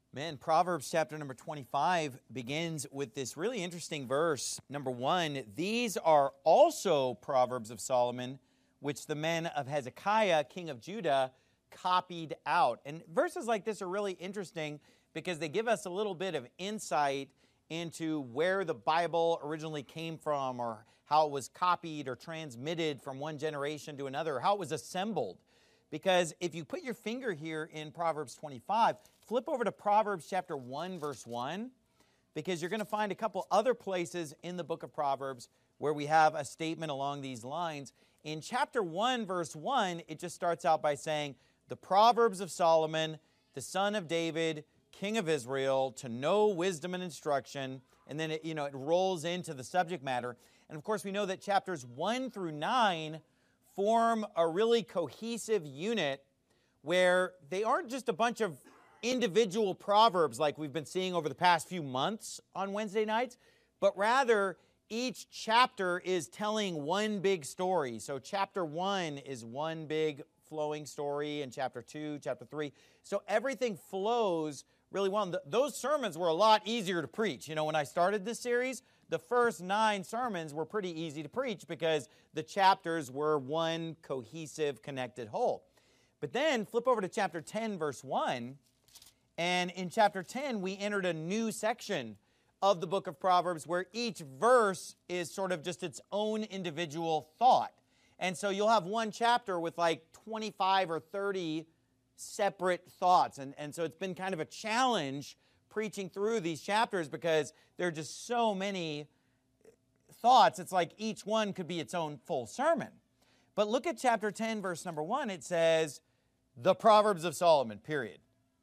Man, Proverbs chapter number 25 begins with this really interesting verse. Number 1, these are also Proverbs of Solomon, which the men of Hezekiah, king of Judah, copied out. And verses like this are really interesting because they give us a little bit of insight into where the Bible originally came from, or how it was copied or transmitted from one generation to another, or how it was assembled. Because if you put your finger here in Proverbs 25, flip over to Proverbs chapter 1, verse 1, because you're going to find a couple other places in the book of Proverbs where we have a statement along these lines. In chapter 1, verse 1, it just starts out by saying, the Proverbs of Solomon, the son of David, king of Israel, to know wisdom and instruction. And then it rolls into the subject matter. And of course, we know that chapters 1 through 9 form a really cohesive unit where they aren't just a bunch of individual proverbs like we've been seeing over the past few months on Wednesday nights, but rather each chapter is telling one big story. So chapter 1 is one big flowing story, and chapter 2, chapter 3. So everything flows really well. Those sermons were a lot easier to preach. When I started this series, the first 9 sermons were pretty easy to preach because the chapters were one cohesive, connected whole. But then flip over to chapter 10, verse 1, and in chapter 10, we entered a new section of the book of Proverbs where each verse is sort of just its own individual thought. And so you'll have one chapter with like 25 or 30 separate thoughts. And so it's been kind of a challenge preaching through these chapters because there are just so many thoughts. It's like each one could be its own full sermon. But look at chapter 10, verse number 1. It says, the Proverbs of Solomon, period.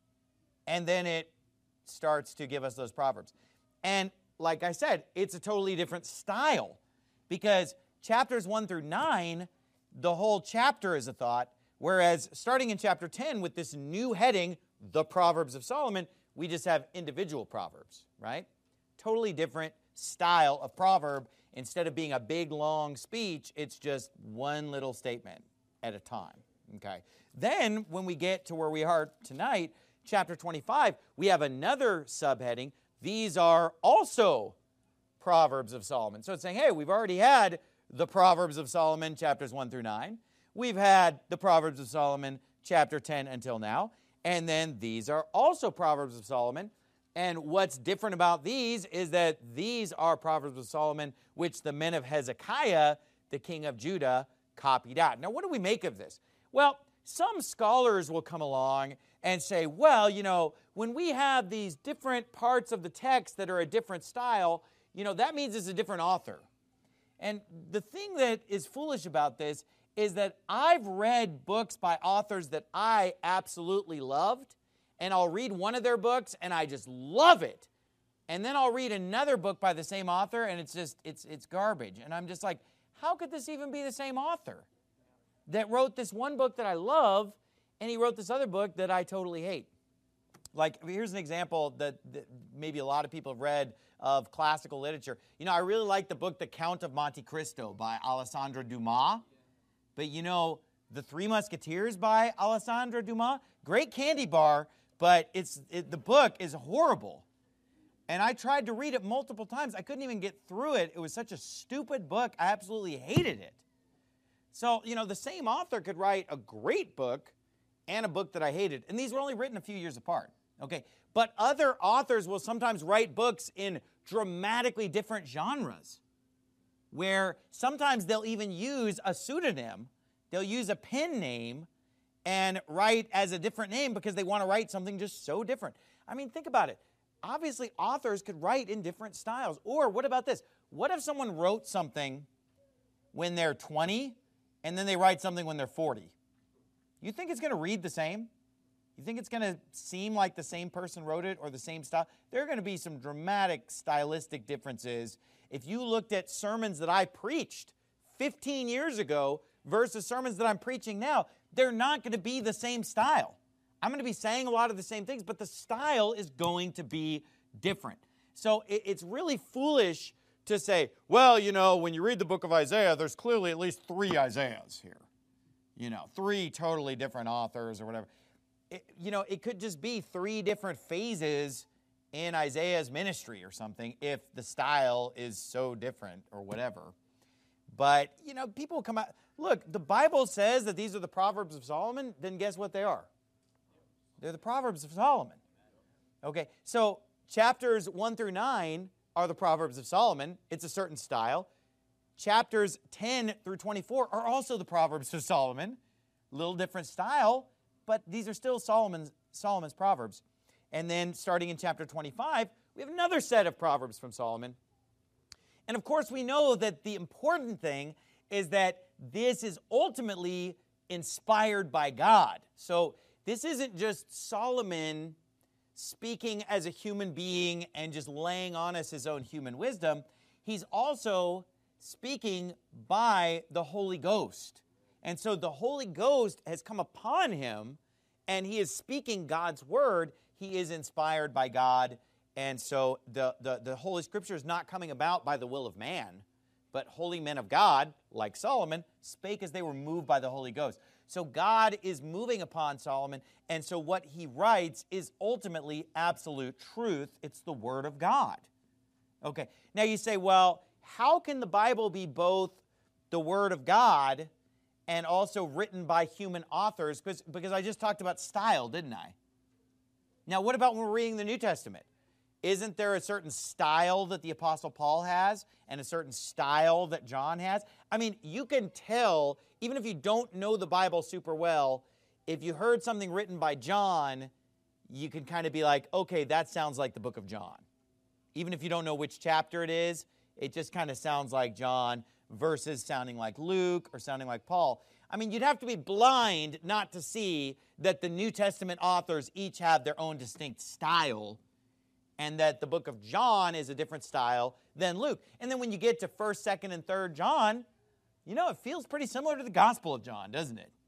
And then it starts to give us those Proverbs. And like I said, it's a totally different style because chapters 1 through 9, the whole chapter is a thought, whereas starting in chapter 10 with this new heading, the Proverbs of Solomon, we just have individual proverbs, right? Totally different style of proverb. Instead of being a big, long speech, it's just one little statement at a time, okay? Then, when we get to where we are tonight, chapter 25, we have another subheading. These are also Proverbs of Solomon. So it's saying, hey, we've already had the Proverbs of Solomon, chapters 1 through 9. We've had the Proverbs of Solomon, chapter 10 until now. And then these are also Proverbs of Solomon. And what's different about these is that these are Proverbs of Solomon, which the men of Hezekiah, the king of Judah, copied out. Now, what do we make of this? Well, some scholars will come along and say, well, when we have these different parts of the text that are a different style, that means it's a different author. And the thing that is foolish about this is that I've read books by authors that I absolutely loved, and I'll read one of their books and I just love it. And then I'll read another book by the same author and it's garbage. And I'm just like, how could this even be the same author that wrote this one book that I love and he wrote this other book that I totally hate? Like, here's an example that maybe a lot of people have read of classical literature. I really like the book The Count of Monte Cristo by Alexandre Dumas. But The Three Musketeers by Alexandre Dumas, great candy bar, but the book is horrible. And I tried to read it multiple times. I couldn't even get through it. It was such a stupid book. I absolutely hated it. So, the same author could write a great book and a book that I hated. And these were only written a few years apart. Okay, but other authors will sometimes write books in dramatically different genres, where sometimes they'll even use a pseudonym. They'll use a pen name and write as a different name because they want to write something just so different. I mean, think about it. Obviously, authors could write in different styles. Or what about this? What if someone wrote something when they're 20 and then they write something when they're 40? You think it's going to read the same? You think it's going to seem like the same person wrote it or the same style? There are going to be some dramatic stylistic differences. If you looked at sermons that I preached 15 years ago versus sermons that I'm preaching now, they're not going to be the same style. I'm going to be saying a lot of the same things, but the style is going to be different. So it's really foolish to say, well, when you read the book of Isaiah, there's clearly at least 3 Isaiahs here. 3 totally different authors or whatever. it could just be 3 different phases in Isaiah's ministry or something if the style is so different or whatever. But, people come out. Look, the Bible says that these are the Proverbs of Solomon, then guess what they are? They're the Proverbs of Solomon. Okay, so chapters 1 through 9 are the Proverbs of Solomon. It's a certain style. Chapters 10 through 24 are also the Proverbs of Solomon. Little different style, but these are still Solomon's Proverbs. And then starting in chapter 25, we have another set of Proverbs from Solomon. And of course, we know that the important thing is that this is ultimately inspired by God. So this isn't just Solomon speaking as a human being and just laying on us his own human wisdom. He's also speaking by the Holy Ghost. And so the Holy Ghost has come upon him, and he is speaking God's word. He is inspired by God. And so the Holy Scripture is not coming about by the will of man, but holy men of God, like Solomon, spake as they were moved by the Holy Ghost. So God is moving upon Solomon, and so what he writes is ultimately absolute truth. It's the Word of God. Okay, now you say, well, how can the Bible be both the Word of God and also written by human authors? Because I just talked about style, didn't I? Now, what about when we're reading the New Testament? Isn't there a certain style that the Apostle Paul has and a certain style that John has? I mean, you can tell, even if you don't know the Bible super well, if you heard something written by John, you can kind of be like, okay, that sounds like the book of John. Even if you don't know which chapter it is, it just kind of sounds like John versus sounding like Luke or sounding like Paul. I mean, you'd have to be blind not to see that the New Testament authors each have their own distinct style, and that the book of John is a different style than Luke. And then when you get to 1st, 2nd, and 3rd John, it feels pretty similar to the Gospel of John, doesn't it?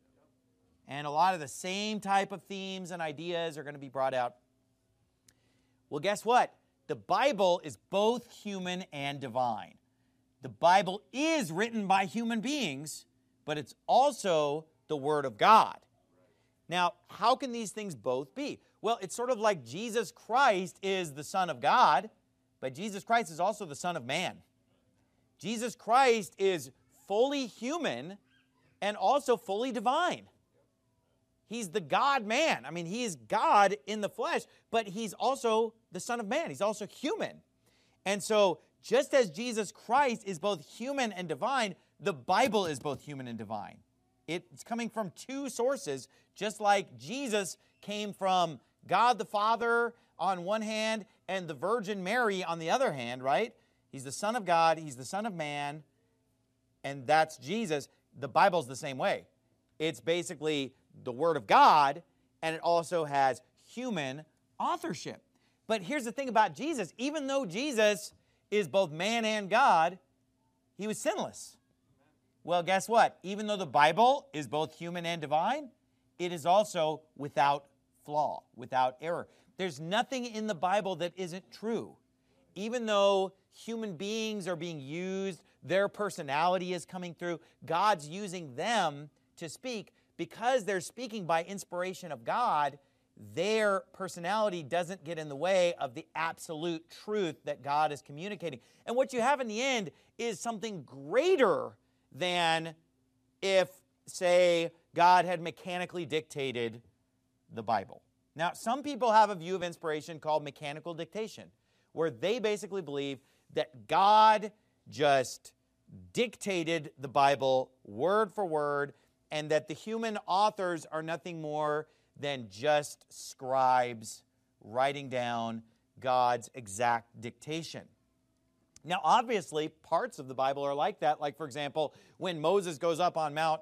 And a lot of the same type of themes and ideas are going to be brought out. Well, guess what? The Bible is both human and divine. The Bible is written by human beings, but it's also the Word of God. Now, how can these things both be? Well, it's sort of like Jesus Christ is the Son of God, but Jesus Christ is also the Son of Man. Jesus Christ is fully human and also fully divine. He's the God-man. I mean, he is God in the flesh, but he's also the Son of Man. He's also human. And so, just as Jesus Christ is both human and divine, the Bible is both human and divine. It's coming from 2 sources, just like Jesus came from God the Father on one hand and the Virgin Mary on the other hand, right? He's the Son of God, he's the Son of Man, and that's Jesus. The Bible's the same way. It's basically the Word of God, and it also has human authorship. But here's the thing about Jesus. Even though Jesus is both man and God, he was sinless. Well, guess what? Even though the Bible is both human and divine, it is also without flaw, without error. There's nothing in the Bible that isn't true. Even though human beings are being used, their personality is coming through, God's using them to speak. Because they're speaking by inspiration of God, their personality doesn't get in the way of the absolute truth that God is communicating. And what you have in the end is something greater than if, say, God had mechanically dictated the Bible. Now, some people have a view of inspiration called mechanical dictation, where they basically believe that God just dictated the Bible word for word, and that the human authors are nothing more than just scribes writing down God's exact dictation. Now, obviously, parts of the Bible are like that. Like, for example, when Moses goes up on Mount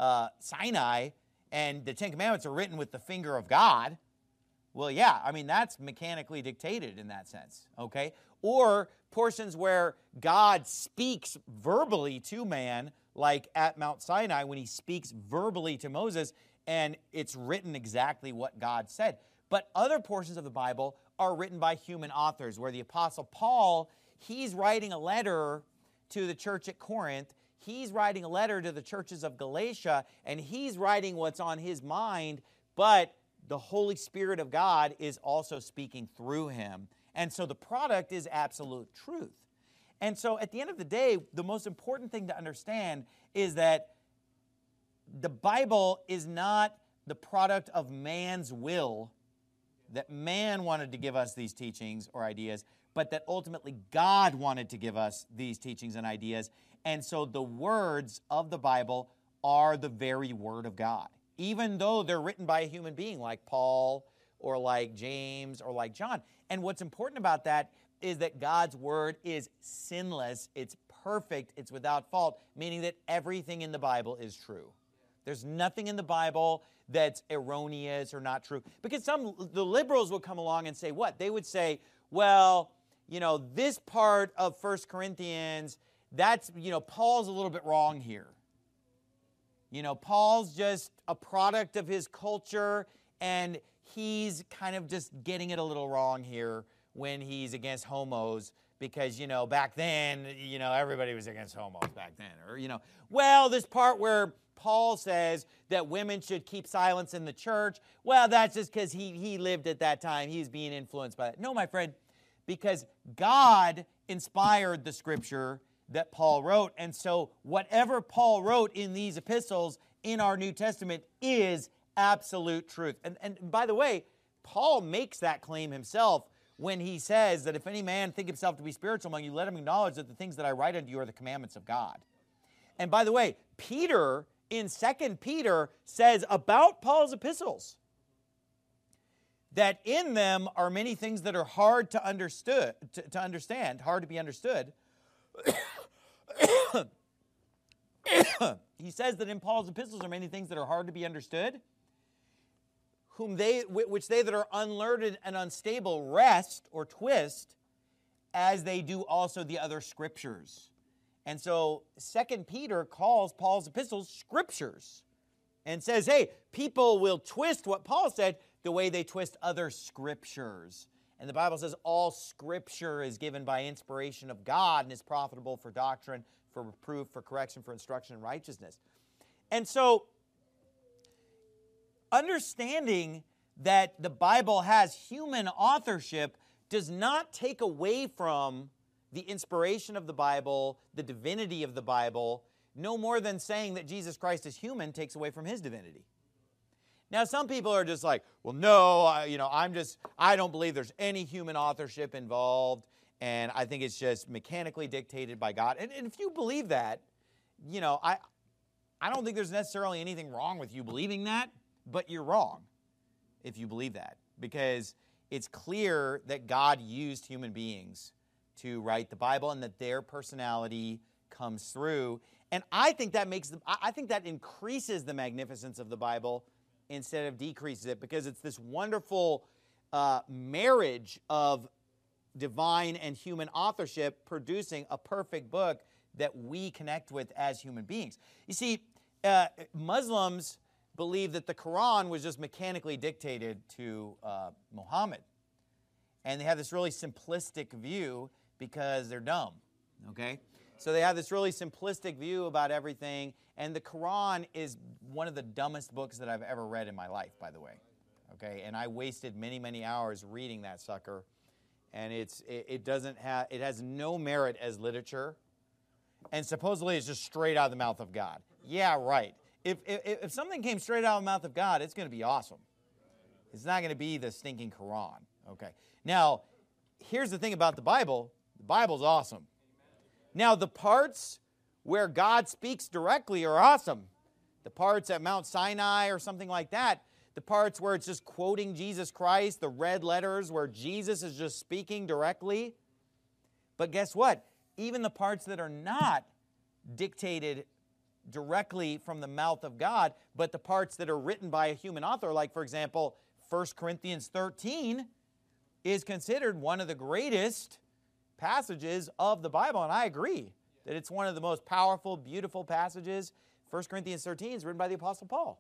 Sinai and the Ten Commandments are written with the finger of God, well, yeah, I mean, that's mechanically dictated in that sense, okay? Or portions where God speaks verbally to man, like at Mount Sinai when he speaks verbally to Moses, and it's written exactly what God said. But other portions of the Bible are written by human authors, where the Apostle Paul, he's writing a letter to the church at Corinth, he's writing a letter to the churches of Galatia, and he's writing what's on his mind, but the Holy Spirit of God is also speaking through him. And so the product is absolute truth. And so at the end of the day, the most important thing to understand is that the Bible is not the product of man's will, that man wanted to give us these teachings or ideas, but that ultimately God wanted to give us these teachings and ideas. And so the words of the Bible are the very word of God, even though they're written by a human being like Paul or like James or like John. And what's important about that is that God's word is sinless, it's perfect, it's without fault, meaning that everything in the Bible is true. There's nothing in the Bible that's erroneous or not true. Because the liberals would come along and say what? They would say, well, this part of 1 Corinthians, that's, Paul's a little bit wrong here. Paul's just a product of his culture, and he's kind of just getting it a little wrong here when he's against homos, because, back then, everybody was against homos back then. Or, this part where Paul says that women should keep silence in the church, well, that's just because he lived at that time. He's being influenced by that. No, my friend, because God inspired the scripture that Paul wrote. And so whatever Paul wrote in these epistles in our New Testament is absolute truth. And by the way, Paul makes that claim himself when he says that if any man think himself to be spiritual among you, let him acknowledge that the things that I write unto you are the commandments of God. And by the way, Peter in 2 Peter says about Paul's epistles that in them are many things that are hard to understand, hard to be understood. He says that in Paul's epistles are many things that are hard to be understood, which they that are unlearned and unstable wrest or twist, as they do also the other scriptures. And so 2 Peter calls Paul's epistles scriptures and says, hey, people will twist what Paul said the way they twist other scriptures. And the Bible says all scripture is given by inspiration of God and is profitable for doctrine, for reproof, for correction, for instruction in righteousness. And so understanding that the Bible has human authorship does not take away from the inspiration of the Bible, the divinity of the Bible, no more than saying that Jesus Christ is human takes away from his divinity. Now, some people are just like, well, no, I don't believe there's any human authorship involved, and I think it's just mechanically dictated by God. And if you believe that, I don't think there's necessarily anything wrong with you believing that, but you're wrong if you believe that, because it's clear that God used human beings to write the Bible and that their personality comes through. And I think that increases the magnificence of the Bible instead of decreases it, because it's this wonderful marriage of divine and human authorship producing a perfect book that we connect with as human beings. You see, Muslims believe that the Quran was just mechanically dictated to Muhammad. And they have this really simplistic view because they're dumb, okay? So they have this really simplistic view about everything, and the Quran is one of the dumbest books that I've ever read in my life, by the way, okay? And I wasted many, many hours reading that sucker, and it has no merit as literature, and supposedly it's just straight out of the mouth of God. Yeah, right. If something came straight out of the mouth of God, it's going to be awesome. It's not going to be the stinking Quran, okay? Now, here's the thing about the Bible. The Bible's awesome. Now, the parts where God speaks directly are awesome. The parts at Mount Sinai or something like that, the parts where it's just quoting Jesus Christ, the red letters where Jesus is just speaking directly. But guess what? Even the parts that are not dictated directly from the mouth of God, but the parts that are written by a human author, like, for example, 1 Corinthians 13 is considered one of the greatest passages of the Bible, and I agree that it's one of the most powerful, beautiful passages. 1 Corinthians 13 is written by the Apostle Paul,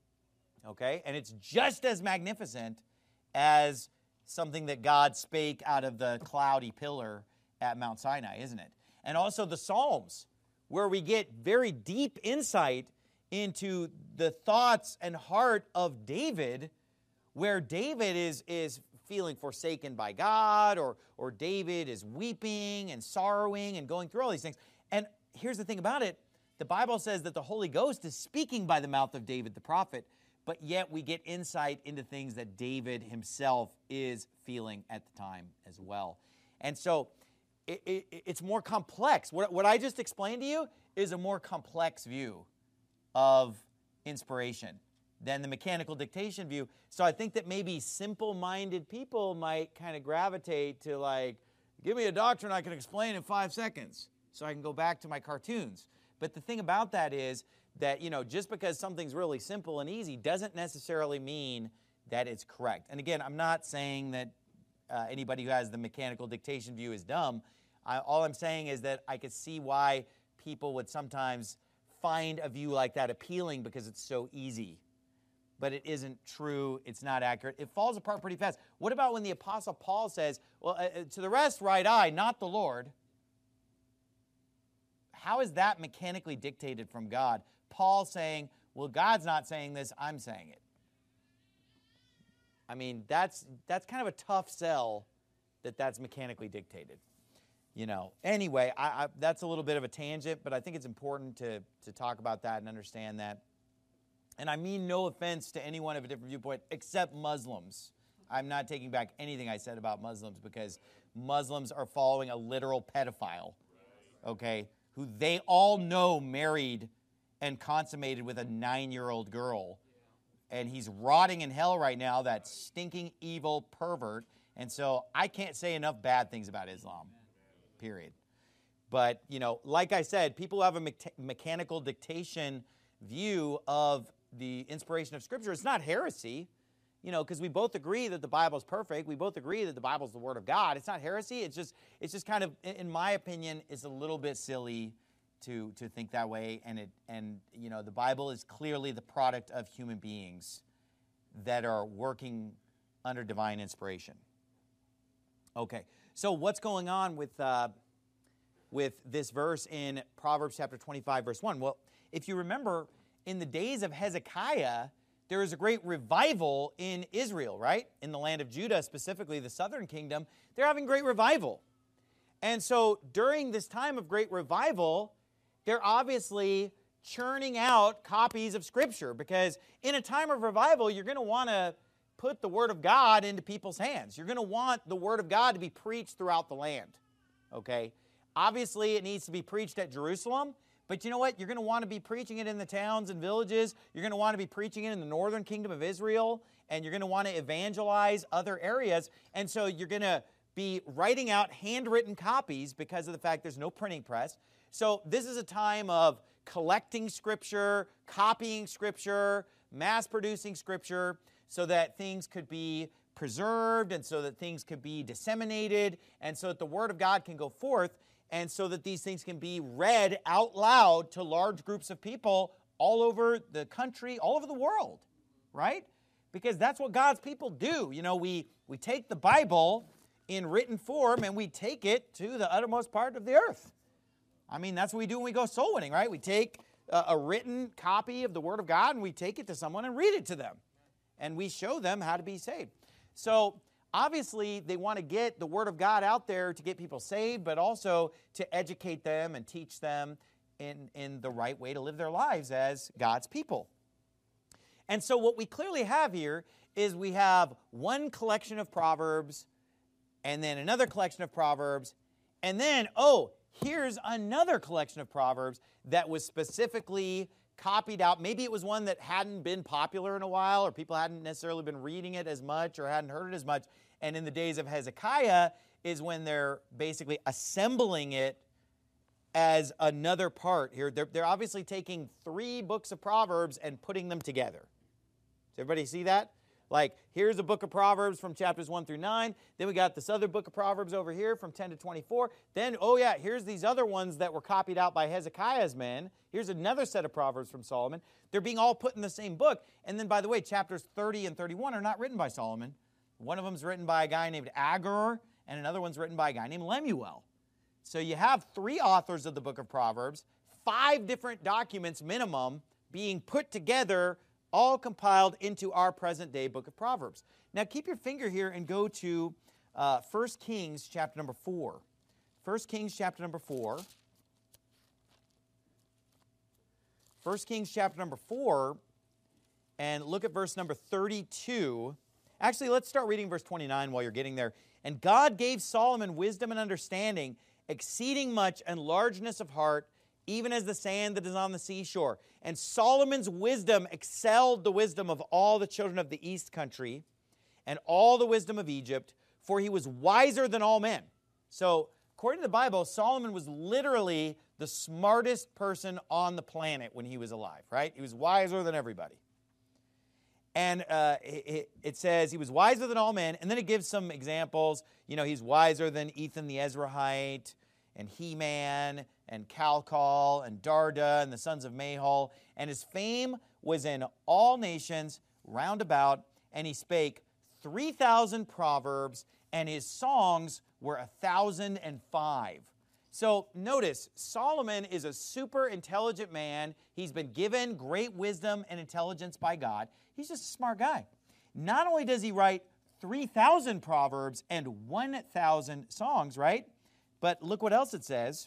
okay? And it's just as magnificent as something that God spake out of the cloudy pillar at Mount Sinai, isn't it? And also the Psalms, where we get very deep insight into the thoughts and heart of David, where David is feeling forsaken by God, or David is weeping and sorrowing and going through all these things. And here's the thing about it. The Bible says that the Holy Ghost is speaking by the mouth of David the prophet, but yet we get insight into things that David himself is feeling at the time as well. And so it's more complex. What I just explained to you is a more complex view of inspiration than the mechanical dictation view. So I think that maybe simple-minded people might kind of gravitate to, like, give me a doctrine I can explain in 5 seconds so I can go back to my cartoons. But the thing about that is that, just because something's really simple and easy doesn't necessarily mean that it's correct. And again, I'm not saying that anybody who has the mechanical dictation view is dumb. All I'm saying is that I could see why people would sometimes find a view like that appealing because it's so easy. But it isn't true. It's not accurate. It falls apart pretty fast. What about when the Apostle Paul says, well, to the rest write I, not the Lord? How is that mechanically dictated from God? Paul saying, well, God's not saying this, I'm saying it. I mean, that's kind of a tough sell that's mechanically dictated. Anyway, that's a little bit of a tangent, but I think it's important to talk about that and understand that. And I mean no offense to anyone of a different viewpoint, except Muslims. I'm not taking back anything I said about Muslims, because Muslims are following a literal pedophile, okay, who they all know married and consummated with a 9-year-old girl. And he's rotting in hell right now, that stinking, evil pervert. And so I can't say enough bad things about Islam, period. But, like I said, people who have a mechanical dictation view of the inspiration of Scripture. It's not heresy, because we both agree that the Bible is perfect. We both agree that the Bible is the Word of God. It's not heresy. It's just kind of, in my opinion, it's a little bit silly to think that way. And the Bible is clearly the product of human beings that are working under divine inspiration. Okay, so what's going on with this verse in Proverbs chapter 25, verse 1? Well, if you remember, in the days of Hezekiah, there was a great revival in Israel, right? In the land of Judah, specifically the southern kingdom, they're having great revival. And so during this time of great revival, they're obviously churning out copies of Scripture, because in a time of revival, you're going to want to put the Word of God into people's hands. You're going to want the Word of God to be preached throughout the land, okay? Obviously, it needs to be preached at Jerusalem, but you know what? You're going to want to be preaching it in the towns and villages. You're going to want to be preaching it in the northern kingdom of Israel, and you're going to want to evangelize other areas. And so you're going to be writing out handwritten copies because of the fact there's no printing press. So this is a time of collecting Scripture, copying Scripture, mass-producing Scripture, so that things could be preserved and so that things could be disseminated and so that the Word of God can go forth, and so that these things can be read out loud to large groups of people all over the country, all over the world, right? Because that's what God's people do. We take the Bible in written form and we take it to the uttermost part of the earth. I mean, that's what we do when we go soul winning, right? We take a written copy of the Word of God and we take it to someone and read it to them. And we show them how to be saved. So obviously, they want to get the Word of God out there to get people saved, but also to educate them and teach them in the right way to live their lives as God's people. And so what we clearly have here is we have one collection of Proverbs, and then another collection of Proverbs, and then, here's another collection of Proverbs that was specifically copied out. Maybe it was one that hadn't been popular in a while, or people hadn't necessarily been reading it as much or hadn't heard it as much. And in the days of Hezekiah is when they're basically assembling it as another part here. They're obviously taking 3 books of Proverbs and putting them together. Does everybody see that? Like, here's a book of Proverbs from chapters 1 through 9. Then we got this other book of Proverbs over here from 10 to 24. Then, here's these other ones that were copied out by Hezekiah's men. Here's another set of Proverbs from Solomon. They're being all put in the same book. And then, by the way, chapters 30 and 31 are not written by Solomon. One of them is written by a guy named Agur, and another one's written by a guy named Lemuel. So you have 3 authors of the book of Proverbs, 5 different documents minimum being put together all compiled into our present-day book of Proverbs. Now, keep your finger here and go to 1 Kings chapter number 4. 1 Kings chapter number 4. 1 Kings chapter number 4, and look at verse number 32. Actually, let's start reading verse 29 while you're getting there. And God gave Solomon wisdom and understanding, exceeding much, and largeness of heart, even as the sand that is on the seashore. And Solomon's wisdom excelled the wisdom of all the children of the east country, and all the wisdom of Egypt, for he was wiser than all men. So, according to the Bible, Solomon was literally the smartest person on the planet when he was alive, right? He was wiser than everybody. And it says he was wiser than all men, and then it gives some examples. You know, he's wiser than Ethan the Ezrahite, and Heman, and Calcol, and Darda, and the sons of Mahol. And his fame was in all nations round about, and he spake 3,000 proverbs, and his songs were 1,005. So notice, Solomon is a super intelligent man. He's been given great wisdom and intelligence by God. He's just a smart guy. Not only does he write 3,000 proverbs and 1,000 songs, right? But look what else it says.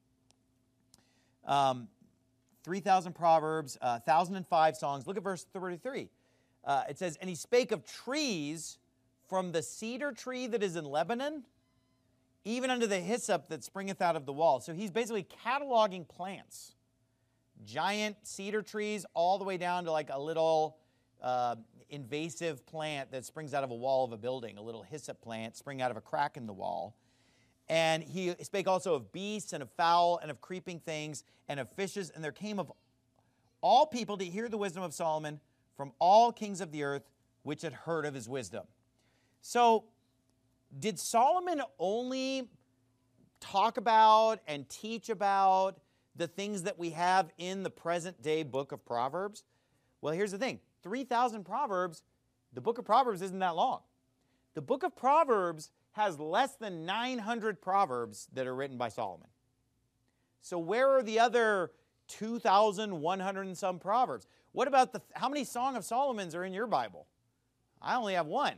3,000 proverbs, 1,005 songs. Look at verse 33. It says, and he spake of trees from the cedar tree that is in Lebanon, even unto the hyssop that springeth out of the wall. So he's basically cataloging plants. Giant cedar trees all the way down to like a little invasive plant that springs out of a wall of a building, a little hyssop plant spring out of a crack in the wall. And he spake also of beasts and of fowl and of creeping things and of fishes. And there came of all people to hear the wisdom of Solomon from all kings of the earth, which had heard of his wisdom. So, did Solomon only talk about and teach about the things that we have in the present-day book of Proverbs? Well, here's the thing. 3,000 Proverbs, the book of Proverbs isn't that long. The book of Proverbs has less than 900 Proverbs that are written by Solomon. So where are the other 2,100 and some Proverbs? What about how many Song of Solomons are in your Bible? I only have one.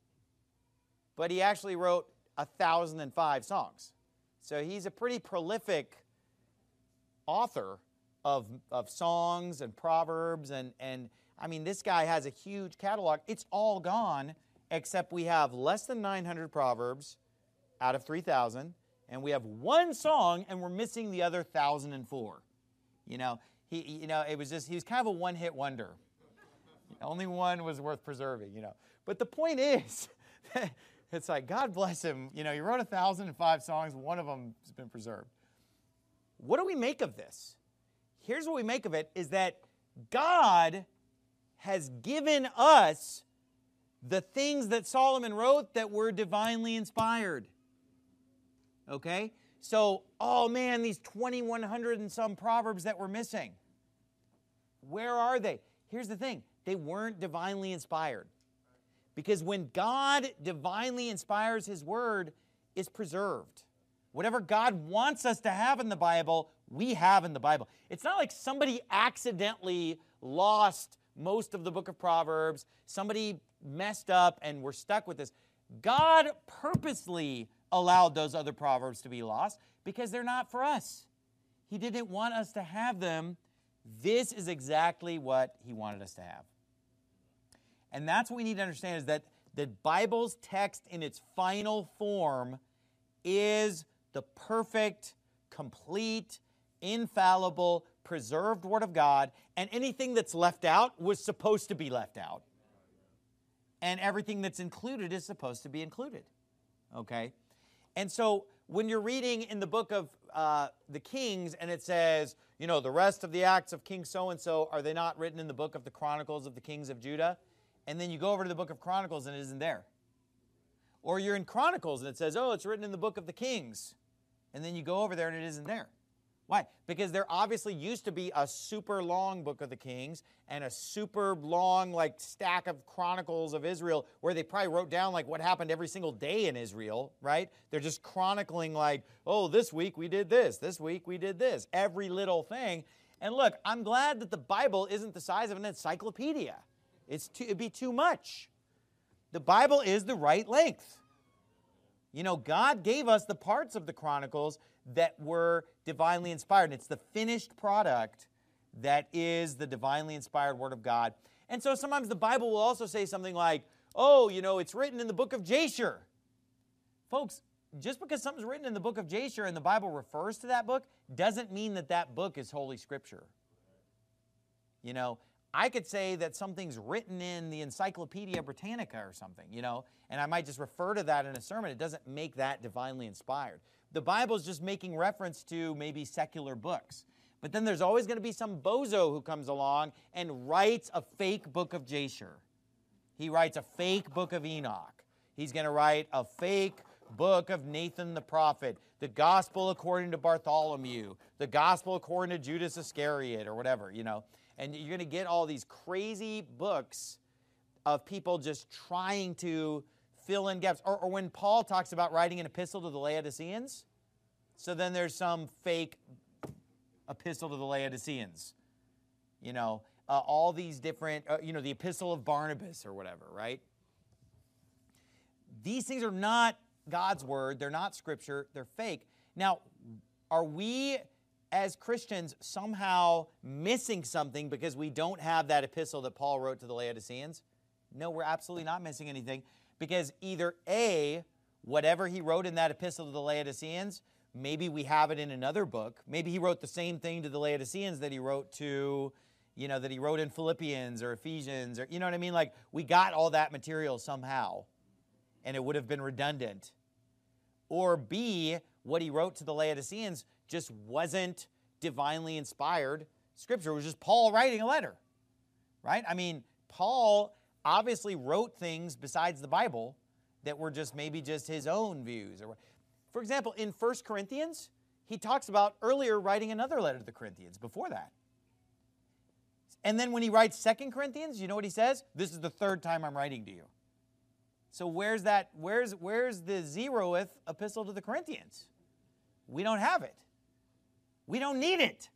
But he actually wrote 1,005 songs. So he's a pretty prolific author of songs and proverbs. And I mean, this guy has a huge catalog. It's all gone, except we have less than 900 proverbs out of 3,000. And we have one song, and we're missing the other 1,004. You know, he was kind of a one-hit wonder. Only one was worth preserving, you know. But the point is, it's like, God bless him. You know, he wrote 1,005 songs. One of them has been preserved. What do we make of this? Here's what we make of it, is that God has given us the things that Solomon wrote that were divinely inspired. Okay? So, oh man, these 2,100 and some proverbs that we're missing. Where are they? Here's the thing. They weren't divinely inspired. Because when God divinely inspires his word, it's preserved. Whatever God wants us to have in the Bible, we have in the Bible. It's not like somebody accidentally lost most of the book of Proverbs. Somebody messed up and we're stuck with this. God purposely allowed those other proverbs to be lost because they're not for us. He didn't want us to have them. This is exactly what he wanted us to have. And that's what we need to understand, is that the Bible's text in its final form is the perfect, complete, infallible, preserved Word of God, and anything that's left out was supposed to be left out. And everything that's included is supposed to be included. Okay? And so when you're reading in the book of the Kings and it says, you know, the rest of the acts of King so-and-so, are they not written in the book of the Chronicles of the Kings of Judah? And then you go over to the book of Chronicles and it isn't there. Or you're in Chronicles and it says, oh, it's written in the book of the Kings. And then you go over there and it isn't there. Why? Because there obviously used to be a super long book of the Kings and a super long stack of Chronicles of Israel where they probably wrote down what happened every single day in Israel, right? They're just chronicling oh, this week we did this week we did this, every little thing. And look, I'm glad that the Bible isn't the size of an encyclopedia. It'd be too much. The Bible is the right length. You know, God gave us the parts of the Chronicles that were divinely inspired. And it's the finished product that is the divinely inspired Word of God. And so sometimes the Bible will also say something like, oh, you know, it's written in the book of Jasher. Folks, just because something's written in the book of Jasher and the Bible refers to that book doesn't mean that that book is Holy Scripture. You know, I could say that something's written in the Encyclopedia Britannica or something, you know, and I might just refer to that in a sermon. It doesn't make that divinely inspired. The Bible's just making reference to maybe secular books. But then there's always going to be some bozo who comes along and writes a fake book of Jasher. He writes a fake book of Enoch. He's going to write a fake book of Nathan the prophet, the gospel according to Bartholomew, the gospel according to Judas Iscariot, or whatever, you know. And you're going to get all these crazy books of people just trying to fill in gaps. Or when Paul talks about writing an epistle to the Laodiceans, so then there's some fake epistle to the Laodiceans. You know, all these different, you know, the epistle of Barnabas or whatever, right? These things are not God's word. They're not Scripture. They're fake. Now, are we as Christians somehow missing something because we don't have that epistle that Paul wrote to the Laodiceans? No, we're absolutely not missing anything, because either A, whatever he wrote in that epistle to the Laodiceans, maybe we have it in another book. Maybe he wrote the same thing to the Laodiceans that he wrote to, you know, that he wrote in Philippians or Ephesians, or, you know what I mean? Like, we got all that material somehow, and it would have been redundant. Or B, what he wrote to the Laodiceans just wasn't divinely inspired Scripture. It was just Paul writing a letter, right? I mean, Paul obviously wrote things besides the Bible that were just maybe just his own views. For example, in 1 Corinthians, he talks about earlier writing another letter to the Corinthians before that. And then when he writes 2 Corinthians, you know what he says? This is the third time I'm writing to you. So where's the 0th epistle to the Corinthians? We don't have it. We don't need it.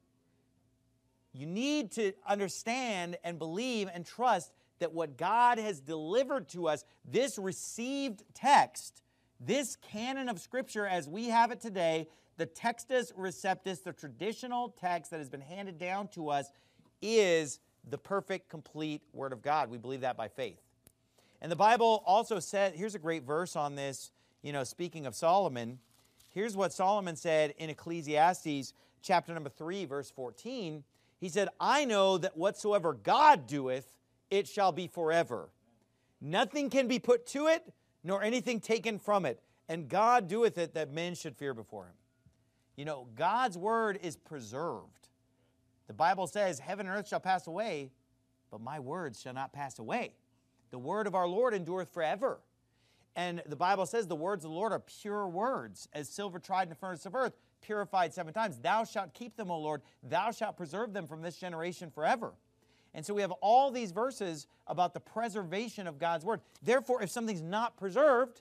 You need to understand and believe and trust that what God has delivered to us, this received text, this canon of Scripture as we have it today, the Textus Receptus, the traditional text that has been handed down to us, is the perfect, complete Word of God. We believe that by faith. And the Bible also said, here's a great verse on this, you know, speaking of Solomon. Here's what Solomon said in Ecclesiastes chapter number 3, verse 14. He said, I know that whatsoever God doeth, it shall be forever. Nothing can be put to it, nor anything taken from it. And God doeth it that men should fear before him. You know, God's word is preserved. The Bible says, heaven and earth shall pass away, but my words shall not pass away. The word of our Lord endureth forever. And the Bible says the words of the Lord are pure words, as silver tried in the furnace of earth, purified 7 times. Thou shalt keep them, O Lord. Thou shalt preserve them from this generation forever. And so we have all these verses about the preservation of God's word. Therefore, if something's not preserved,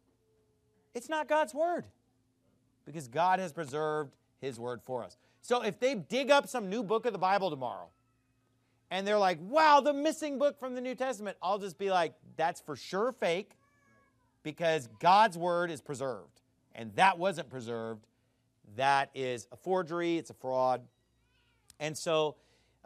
it's not God's word, because God has preserved his word for us. So if they dig up some new book of the Bible tomorrow, and they're like, wow, the missing book from the New Testament, I'll just be like, that's for sure fake, because God's word is preserved. And that wasn't preserved. That is a forgery. It's a fraud. And so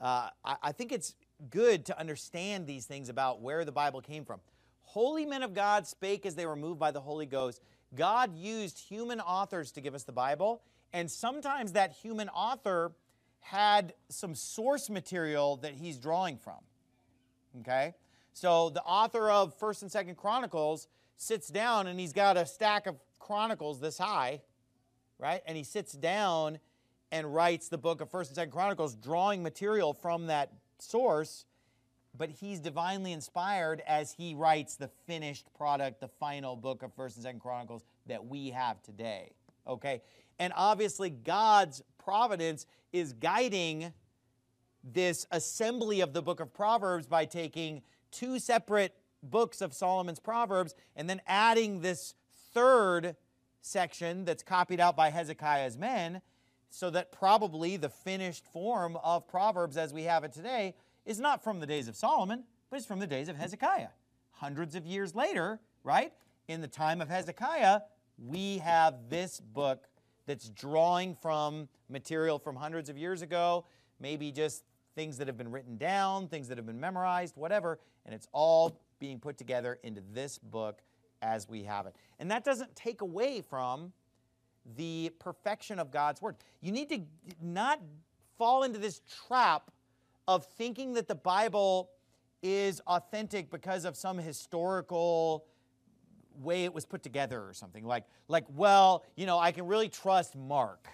I think it's good to understand these things about where the Bible came from. Holy men of God spake as they were moved by the Holy Ghost. God used human authors to give us the Bible, and sometimes that human author had some source material that he's drawing from. Okay? So the author of 1st and 2nd Chronicles sits down and he's got a stack of Chronicles this high, right? And he sits down and writes the book of 1st and 2nd Chronicles, drawing material from that source, but he's divinely inspired as he writes the finished product, the final book of 1st and 2nd Chronicles that we have today. Okay? And obviously God's providence is guiding this assembly of the book of Proverbs by taking 2 separate books of Solomon's Proverbs and then adding this third section that's copied out by Hezekiah's men So that probably the finished form of Proverbs as we have it today is not from the days of Solomon, but it's from the days of Hezekiah. Hundreds of years later, right, in the time of Hezekiah, we have this book that's drawing from material from hundreds of years ago, maybe just things that have been written down, things that have been memorized, whatever, and it's all being put together into this book as we have it. And that doesn't take away from the perfection of God's Word. You need to not fall into this trap of thinking that the Bible is authentic because of some historical way it was put together or something. Like, well, I can really trust Mark,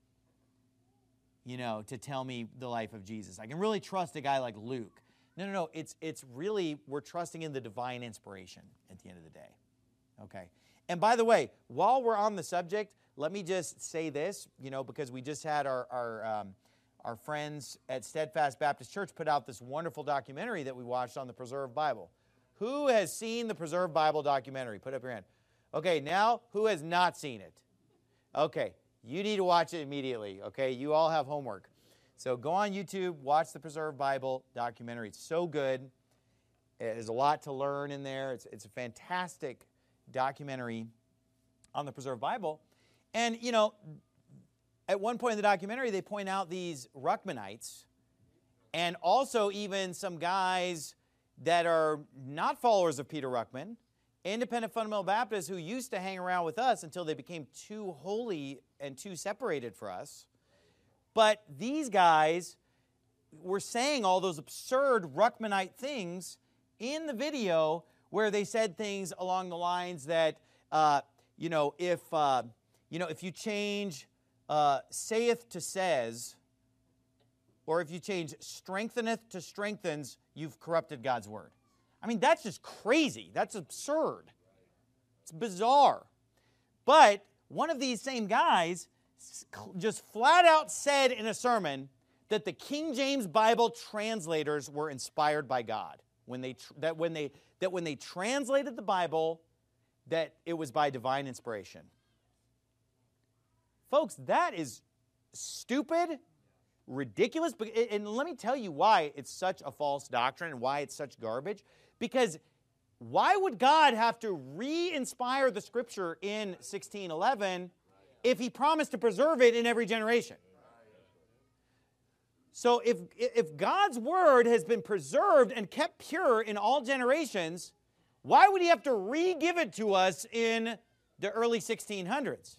to tell me the life of Jesus. I can really trust a guy like Luke. No. It's really, we're trusting in the divine inspiration at the end of the day. Okay. And by the way, while we're on the subject, let me just say this, because we just had our friends at Steadfast Baptist Church put out this wonderful documentary that we watched on the Preserved Bible. Who has seen the Preserved Bible documentary? Put up your hand. Okay, now, who has not seen it? Okay, you need to watch it immediately, okay? You all have homework. So go on YouTube, watch the Preserved Bible documentary. It's so good. There's a lot to learn in there. It's a fantastic documentary on the Preserved Bible. And, at one point in the documentary, they point out these Ruckmanites and also even some guys that are not followers of Peter Ruckman, independent fundamental Baptists who used to hang around with us until they became too holy and too separated for us. But these guys were saying all those absurd Ruckmanite things in the video where they said things along the lines that, if you change saith to says, or if you change strengtheneth to strengthens, you've corrupted God's word. I mean, that's just crazy. That's absurd. It's bizarre. But one of these same guys just flat out said in a sermon that the King James Bible translators were inspired by God. When they translated the Bible, that it was by divine inspiration. Folks, that is stupid, ridiculous, and let me tell you why it's such a false doctrine and why it's such garbage. Because why would God have to re-inspire the Scripture in 1611 if He promised to preserve it in every generation? So if God's Word has been preserved and kept pure in all generations, why would He have to re-give it to us in the early 1600s?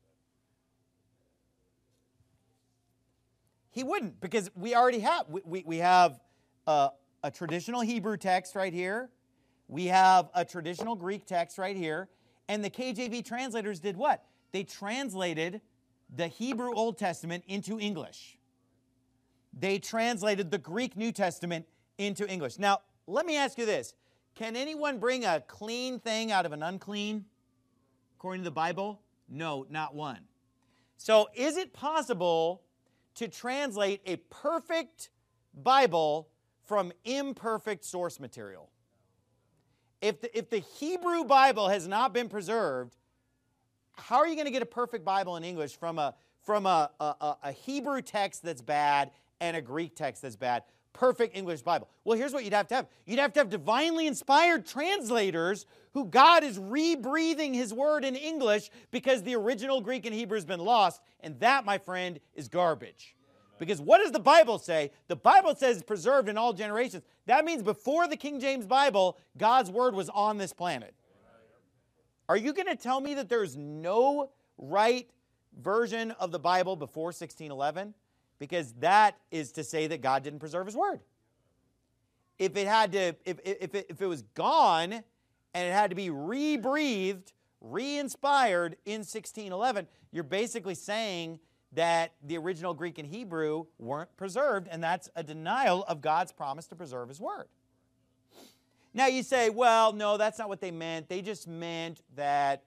He wouldn't, because we already have. We have a traditional Hebrew text right here. We have a traditional Greek text right here. And the KJV translators did what? They translated the Hebrew Old Testament into English. They translated the Greek New Testament into English. Now, let me ask you this. Can anyone bring a clean thing out of an unclean, according to the Bible? No, not one. So is it possible to translate a perfect Bible from imperfect source material? If the Hebrew Bible has not been preserved, how are you going to get a perfect Bible in English from a Hebrew text that's bad and a Greek text that's bad? Perfect English Bible. Well, here's what you'd have to have. You'd have to have divinely inspired translators who God is rebreathing His word in English because the original Greek and Hebrew has been lost, and that, my friend, is garbage. Because what does the Bible say? The Bible says it's preserved in all generations. That means before the King James Bible, God's word was on this planet. Are you going to tell me that there's no right version of the Bible before 1611? Because that is to say that God didn't preserve His word. If it was gone and it had to be rebreathed, re-inspired in 1611, you're basically saying that the original Greek and Hebrew weren't preserved, and that's a denial of God's promise to preserve His word. Now you say, well, no, that's not what they meant. They just meant that,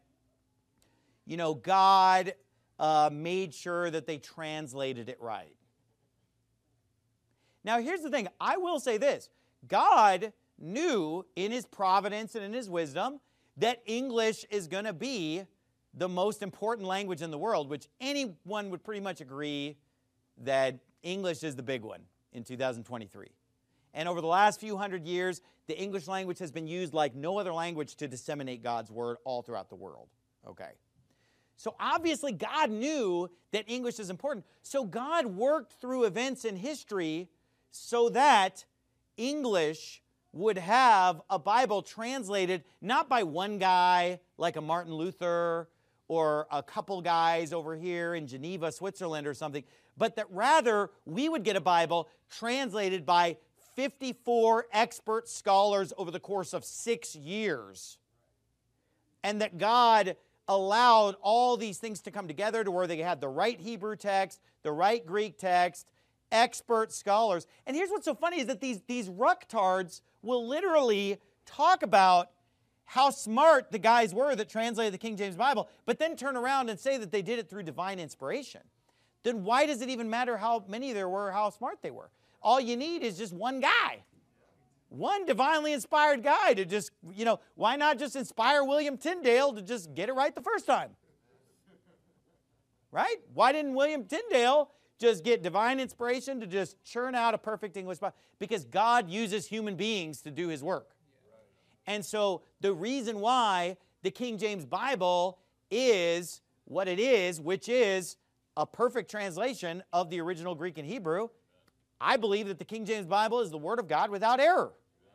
God made sure that they translated it right. Now, here's the thing. I will say this. God knew in His providence and in His wisdom that English is going to be the most important language in the world, which anyone would pretty much agree that English is the big one in 2023. And over the last few hundred years, the English language has been used like no other language to disseminate God's word all throughout the world. Okay. So obviously God knew that English is important. So God worked through events in history so that English would have a Bible translated not by one guy like a Martin Luther or a couple guys over here in Geneva, Switzerland or something, but that rather we would get a Bible translated by 54 expert scholars over the course of 6 years. And that God allowed all these things to come together to where they had the right Hebrew text, the right Greek text, expert scholars. And here's what's so funny is that these rucktards will literally talk about how smart the guys were that translated the King James Bible, but then turn around and say that they did it through divine inspiration. Then why does it even matter how many there were, how smart they were? All you need is just one guy. One divinely inspired guy to just, why not just inspire William Tyndale to just get it right the first time? Right? Why didn't William Tyndale just get divine inspiration to just churn out a perfect English Bible? Because God uses human beings to do His work. And so the reason why the King James Bible is what it is, which is a perfect translation of the original Greek and Hebrew, I believe that the King James Bible is the Word of God without error.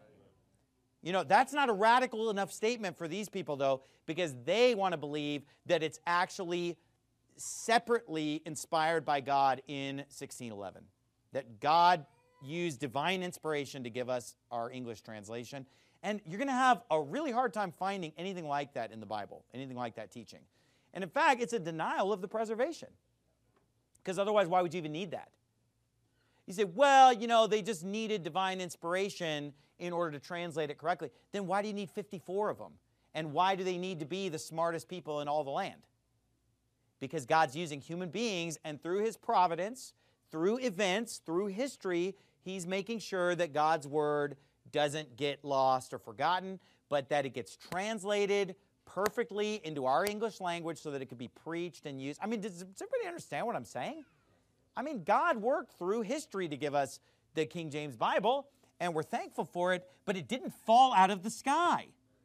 That's not a radical enough statement for these people, though, because they want to believe that it's actually separately inspired by God in 1611. That God used divine inspiration to give us our English translation. And you're going to have a really hard time finding anything like that in the Bible, anything like that teaching. And in fact, it's a denial of the preservation. Because otherwise, why would you even need that? You say, well, they just needed divine inspiration in order to translate it correctly. Then why do you need 54 of them? And why do they need to be the smartest people in all the land? Because God's using human beings, and through His providence, through events, through history, He's making sure that God's Word doesn't get lost or forgotten, but that it gets translated perfectly into our English language so that it could be preached and used. Does everybody understand what I'm saying? God worked through history to give us the King James Bible, and we're thankful for it, but it didn't fall out of the sky.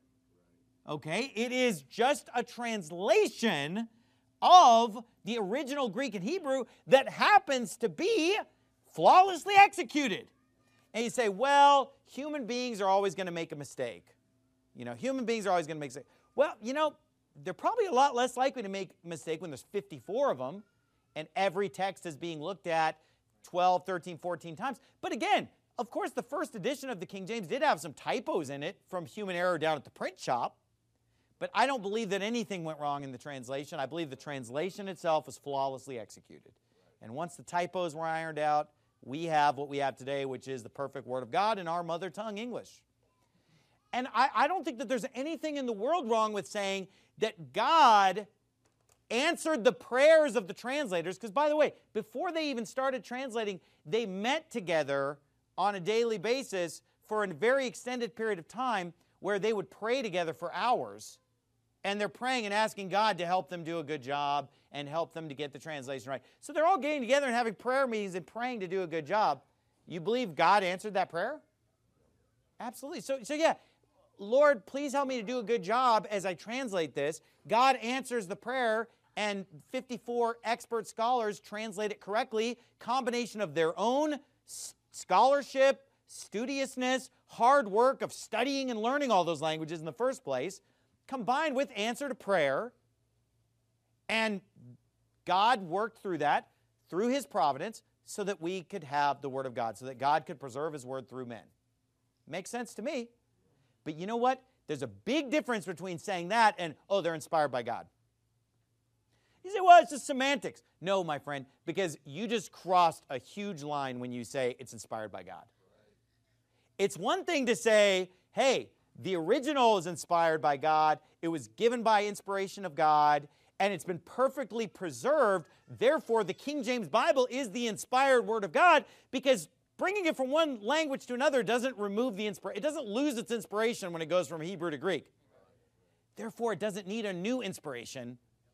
Okay? It is just a translation of the original Greek and Hebrew that happens to be flawlessly executed. And you say, well, human beings are always going to make a mistake. Human beings are always going to make a mistake. Well, they're probably a lot less likely to make a mistake when there's 54 of them, and every text is being looked at 12, 13, 14 times. But again, of course, the first edition of the King James did have some typos in it from human error down at the print shop. But I don't believe that anything went wrong in the translation. I believe the translation itself was flawlessly executed. And once the typos were ironed out, we have what we have today, which is the perfect Word of God in our mother tongue, English. And I don't think that there's anything in the world wrong with saying that God answered the prayers of the translators, because, by the way, before they even started translating, they met together on a daily basis for a very extended period of time where they would pray together for hours, and they're praying and asking God to help them do a good job and help them to get the translation right. So they're all getting together and having prayer meetings and praying to do a good job. You believe God answered that prayer? Absolutely. So yeah, Lord, please help me to do a good job as I translate this. God answers the prayer, and 54 expert scholars translate it correctly, combination of their own scholarship, studiousness, hard work of studying and learning all those languages in the first place, combined with answer to prayer. And God worked through that, through His providence, so that we could have the Word of God, so that God could preserve His Word through men. Makes sense to me. But you know what? There's a big difference between saying that and, oh, they're inspired by God. You say, well, it's just semantics. No, my friend, because you just crossed a huge line when you say it's inspired by God. It's one thing to say, hey, the original is inspired by God, it was given by inspiration of God, and it's been perfectly preserved. Therefore, the King James Bible is the inspired Word of God, because bringing it from one language to another doesn't remove the inspiration. It doesn't lose its inspiration when it goes from Hebrew to Greek. Therefore, it doesn't need a new inspiration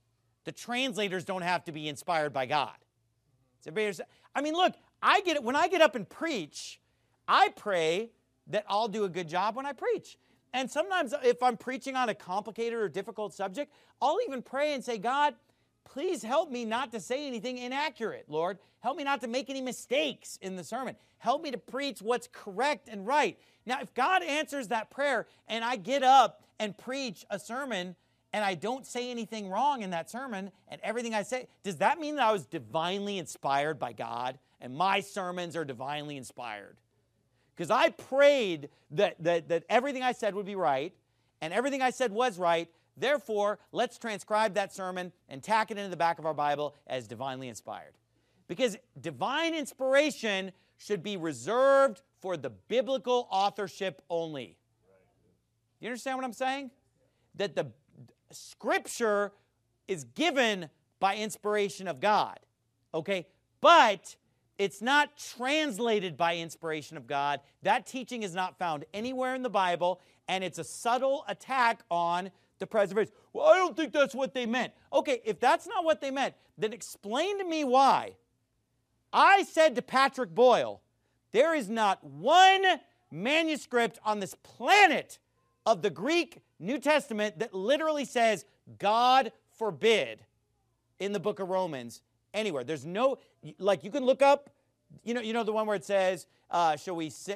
The translators don't have to be inspired by God. I mean, look, I get it. When I get up and preach, I pray that I'll do a good job when I preach. And sometimes if I'm preaching on a complicated or difficult subject, I'll even pray and say, God, please help me not to say anything inaccurate, Lord. Help me not to make any mistakes in the sermon. Help me to preach what's correct and right. Now, if God answers that prayer and I get up and preach a sermon and I don't say anything wrong in that sermon and everything I say, does that mean that I was divinely inspired by God and my sermons are divinely inspired? Because I prayed that everything I said would be right and everything I said was right. Therefore, let's transcribe that sermon and tack it into the back of our Bible as divinely inspired. Because divine inspiration should be reserved for the biblical authorship only. You understand what I'm saying? That the Scripture is given by inspiration of God, okay? But it's not translated by inspiration of God. That teaching is not found anywhere in the Bible, and it's a subtle attack on the preservation. Well, I don't think that's what they meant. Okay, if that's not what they meant, then explain to me why. I said to Patrick Boyle, there is not one manuscript on this planet of the Greek New Testament that literally says, God forbid, in the book of Romans anywhere. There's no, like you can look up, you know the one where it says, what shall we say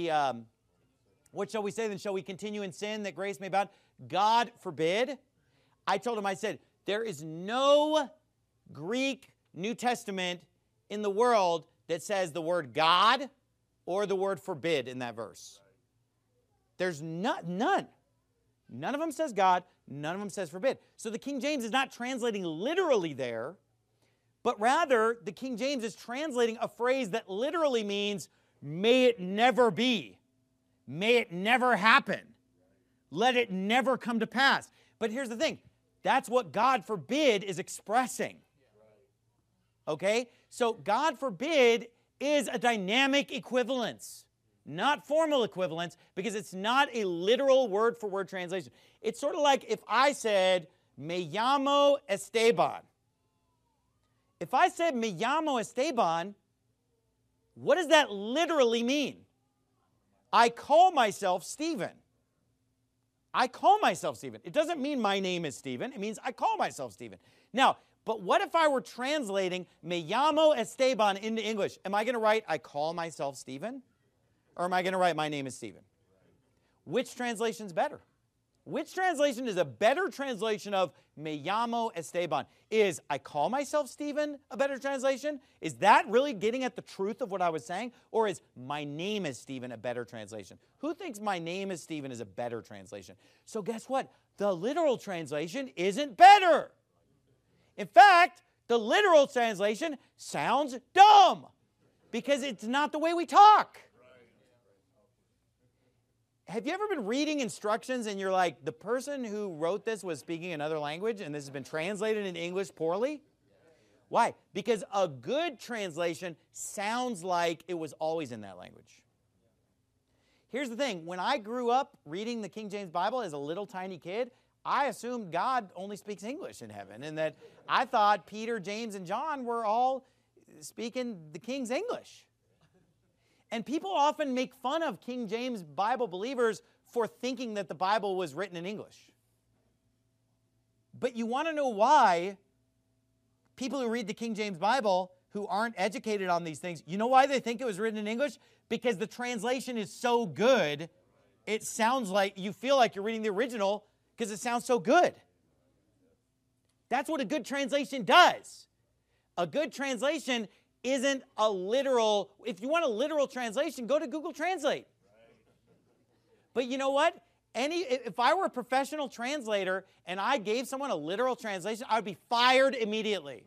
then? Shall we continue in sin that grace may abound? God forbid. I told him, I said, there is no Greek New Testament in the world that says the word God or the word forbid in that verse. There's none. None of them says God. None of them says forbid. So the King James is not translating literally there, but rather the King James is translating a phrase that literally means, may it never be. May it never happen. Let it never come to pass. But here's the thing. That's what God forbid is expressing. Okay? So God forbid is a dynamic equivalence, not formal equivalence, because it's not a literal word-for-word translation. It's sort of like if I said, me llamo Esteban. If I said, me llamo Esteban, what does that literally mean? I call myself Stephen. I call myself Stephen. It doesn't mean my name is Stephen. It means I call myself Stephen. Now, but what if I were translating me llamo Esteban into English? Am I going to write, I call myself Stephen? Or am I going to write, my name is Stephen? Which translation is better? Which translation is a better translation of me llamo Esteban? Is I call myself Stephen a better translation? Is that really getting at the truth of what I was saying? Or is my name is Stephen a better translation? Who thinks my name is Stephen is a better translation? So guess what? The literal translation isn't better. In fact, the literal translation sounds dumb because it's not the way we talk. Have you ever been reading instructions and you're like, the person who wrote this was speaking another language and this has been translated in English poorly? Why? Because a good translation sounds like it was always in that language. Here's the thing. When I grew up reading the King James Bible as a little tiny kid, I assumed God only speaks English in heaven and that I thought Peter, James, and John were all speaking the King's English. And people often make fun of King James Bible believers for thinking that the Bible was written in English. But you want to know why people who read the King James Bible, who aren't educated on these things, you know why they think it was written in English? Because the translation is so good, it sounds like, you feel like you're reading the original because it sounds so good. That's what a good translation does. A good translation isn't a literal, if you want a literal translation, go to Google Translate. But you know what? If I were a professional translator and I gave someone a literal translation, I would be fired immediately.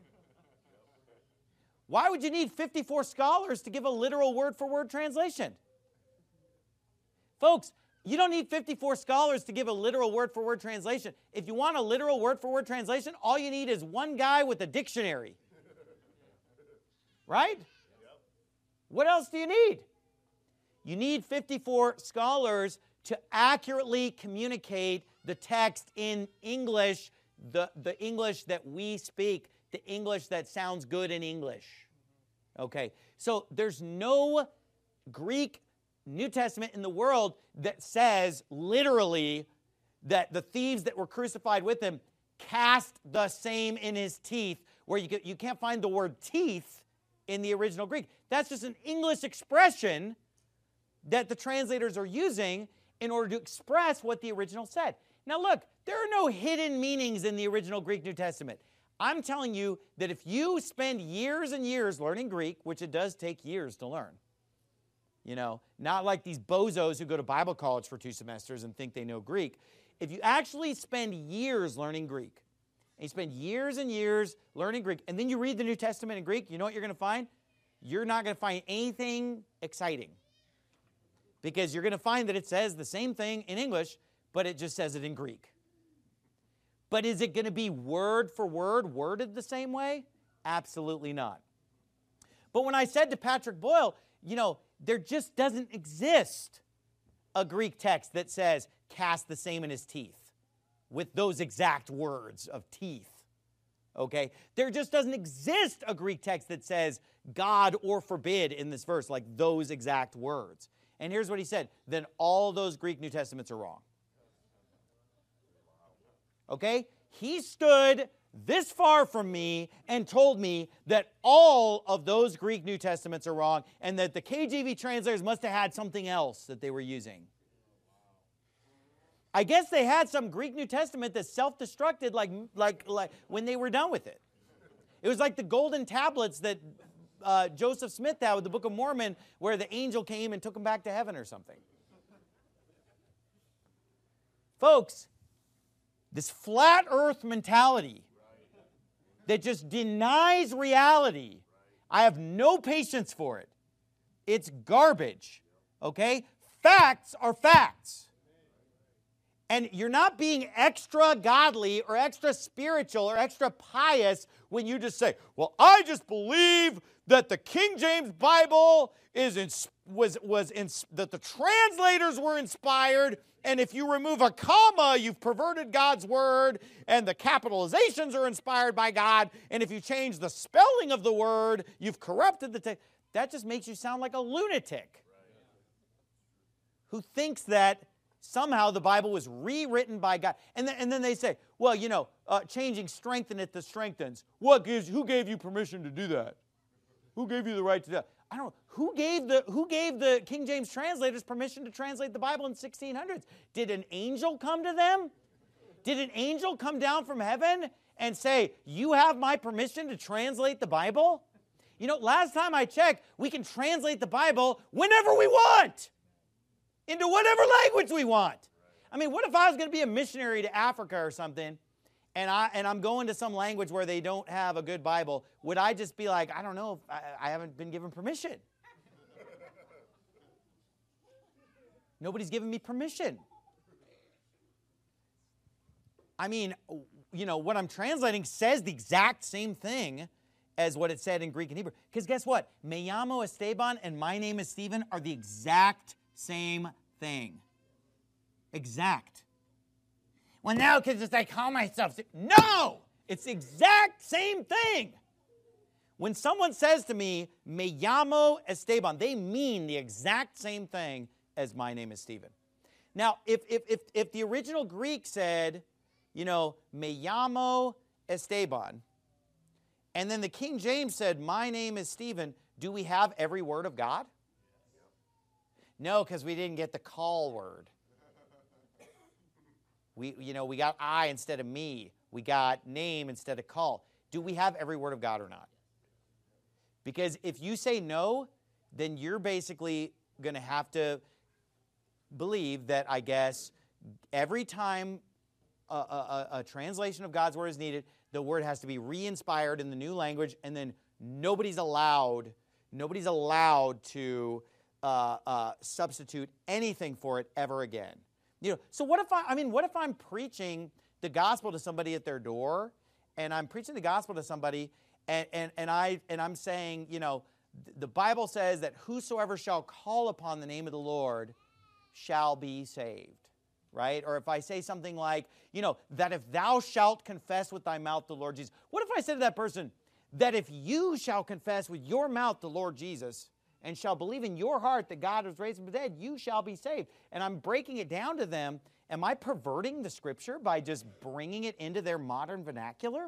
Why would you need 54 scholars to give a literal word-for-word translation? Folks, you don't need 54 scholars to give a literal word-for-word translation. If you want a literal word-for-word translation, all you need is one guy with a dictionary. Right? What else do you need? You need 54 scholars to accurately communicate the text in English the English that we speak, the English that sounds good in English. Okay, so there's no Greek New Testament in the world that says literally that the thieves that were crucified with him cast the same in his teeth, where you can't find the word teeth in the original Greek. That's just an English expression that the translators are using in order to express what the original said. Now look, there are no hidden meanings in the original Greek New Testament. I'm telling you that if you spend years and years learning Greek, which it does take years to learn, not like these bozos who go to Bible college for 2 semesters and think they know Greek. If you actually spend years learning Greek, and you spend years and years learning Greek, and then you read the New Testament in Greek, you know what you're going to find? You're not going to find anything exciting. Because you're going to find that it says the same thing in English, but it just says it in Greek. But is it going to be word for word, worded the same way? Absolutely not. But when I said to Patrick Boyle, there just doesn't exist a Greek text that says, cast the same in his teeth, with those exact words of teeth. Okay? There just doesn't exist a Greek text that says, God or forbid in this verse, like those exact words. And here's what he said, then all those Greek New Testaments are wrong. Okay? He stood this far from me and told me that all of those Greek New Testaments are wrong and that the KJV translators must have had something else that they were using. I guess they had some Greek New Testament that self-destructed like when they were done with it. It was like the golden tablets that Joseph Smith had with the Book of Mormon, where the angel came and took him back to heaven or something. Folks, this flat earth mentality that just denies reality, I have no patience for it. It's garbage, okay? Facts are facts. And you're not being extra godly or extra spiritual or extra pious when you just say, well, I just believe that the King James Bible that the translators were inspired, and if you remove a comma, you've perverted God's word, and the capitalizations are inspired by God, and if you change the spelling of the word, you've corrupted the text. That just makes you sound like a lunatic who thinks that somehow the Bible was rewritten by God. And then they say, well, changing strengtheneth the strengthens. Who gave you permission to do that? Who gave you the right to do that? I don't know. Who gave the King James translators permission to translate the Bible in 1600s? Did an angel come to them? Did an angel come down from heaven and say, you have my permission to translate the Bible? Last time I checked, we can translate the Bible whenever we want, into whatever language we want. I mean, what if I was going to be a missionary to Africa or something, and I'm going to some language where they don't have a good Bible? Would I just be like, I don't know, I haven't been given permission? Nobody's given me permission. I mean, what I'm translating says the exact same thing as what it said in Greek and Hebrew. Because guess what? Me llamo Esteban and my name is Stephen are the exact same thing. Exact. Well, no, because I call myself. No! It's the exact same thing. When someone says to me, Me llamo Esteban, they mean the exact same thing as my name is Stephen. Now, if the original Greek said, Me llamo Esteban, and then the King James said, my name is Stephen, do we have every word of God? No, because we didn't get the call word. We got I instead of me. We got name instead of call. Do we have every word of God or not? Because if you say no, then you're basically going to have to believe that, I guess, every time a translation of God's word is needed, the word has to be re-inspired in the new language, and then nobody's allowed to substitute anything for it ever again. So what if I'm preaching the gospel to somebody at their door, and I'm preaching the gospel to somebody, and I'm saying, the Bible says that whosoever shall call upon the name of the Lord shall be saved. right? Or if I say something like, that if thou shalt confess with thy mouth the Lord Jesus. What if I said to that person, that if you shall confess with your mouth the Lord Jesus and shall believe in your heart that God was raised from the dead, you shall be saved. And I'm breaking it down to them. Am I perverting the Scripture by just bringing it into their modern vernacular?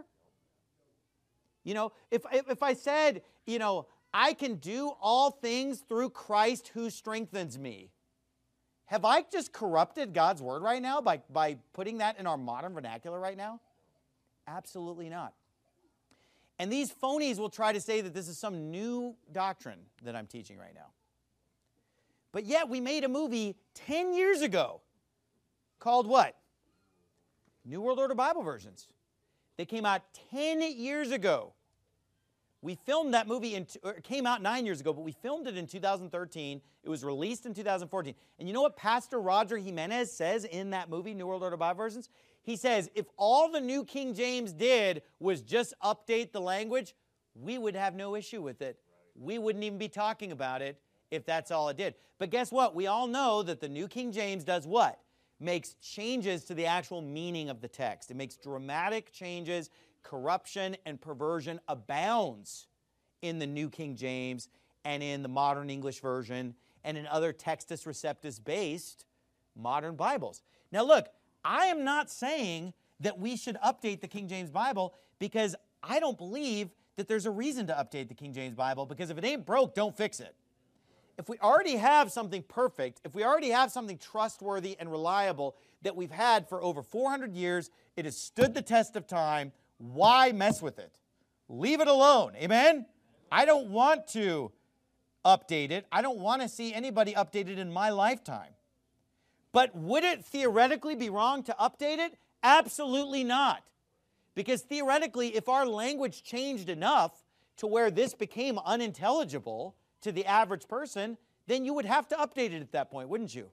If I said, I can do all things through Christ who strengthens me, have I just corrupted God's word right now by putting that in our modern vernacular right now? Absolutely not. And these phonies will try to say that this is some new doctrine that I'm teaching right now. But yet we made a movie 10 years ago called what? New World Order Bible Versions. They came out 10 years ago. We filmed that movie, it came out 9 years ago, but we filmed it in 2013. It was released in 2014. And you know what Pastor Roger Jimenez says in that movie, New World Order Bible Versions? He says, if all the New King James did was just update the language, we would have no issue with it. We wouldn't even be talking about it if that's all it did. But guess what? We all know that the New King James does what? Makes changes to the actual meaning of the text. It makes dramatic changes. Corruption and perversion abounds in the New King James and in the modern English version and in other Textus Receptus-based modern Bibles. Now look, I am not saying that we should update the King James Bible because I don't believe that there's a reason to update the King James Bible, because if it ain't broke, don't fix it. If we already have something perfect, if we already have something trustworthy and reliable that we've had for over 400 years, it has stood the test of time, why mess with it? Leave it alone. Amen? I don't want to update it. I don't want to see anybody update it in my lifetime. But would it theoretically be wrong to update it? Absolutely not. Because theoretically, if our language changed enough to where this became unintelligible to the average person, then you would have to update it at that point, wouldn't you?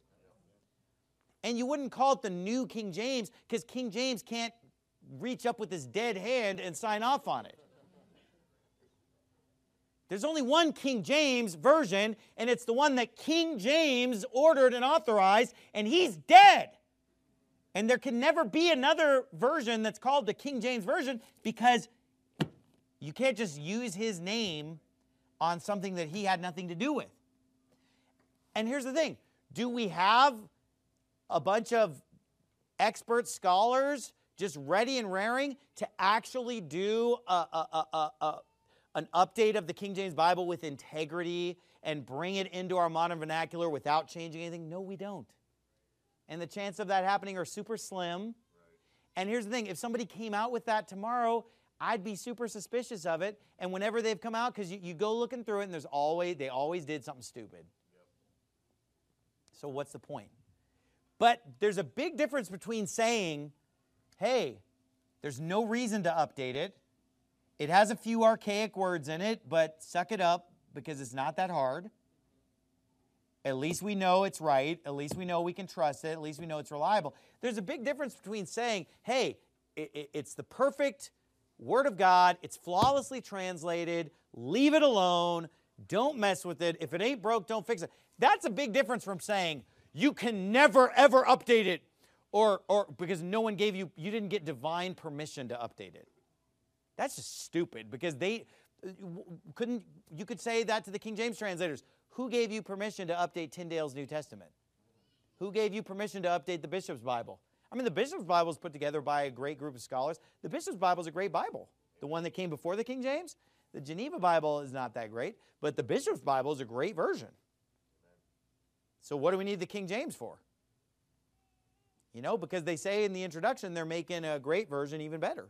And you wouldn't call it the New King James, because King James can't reach up with his dead hand and sign off on it. There's only one King James version, and it's the one that King James ordered and authorized, and he's dead. And there can never be another version that's called the King James Version, because you can't just use his name on something that he had nothing to do with. And here's the thing. Do we have a bunch of expert scholars just ready and raring to actually do an update of the King James Bible with integrity and bring it into our modern vernacular without changing anything? No, we don't. And the chances of that happening are super slim. Right. And here's the thing. If somebody came out with that tomorrow, I'd be super suspicious of it. And whenever they've come out, because you go looking through it, and they always did something stupid. Yep. So what's the point? But there's a big difference between saying, hey, there's no reason to update it. It has a few archaic words in it, but suck it up because it's not that hard. At least we know it's right. At least we know we can trust it. At least we know it's reliable. There's a big difference between saying, hey, it's the perfect Word of God. It's flawlessly translated. Leave it alone. Don't mess with it. If it ain't broke, don't fix it. That's a big difference from saying, you can never, ever update it. Or because no one gave you didn't get divine permission to update it. That's just stupid, because you could say that to the King James translators. Who gave you permission to update Tyndale's New Testament? Who gave you permission to update the Bishop's Bible? I mean, the Bishop's Bible is put together by a great group of scholars. The Bishop's Bible is a great Bible. The one that came before the King James, the Geneva Bible is not that great, but the Bishop's Bible is a great version. So what do we need the King James for? Because they say in the introduction they're making a great version even better.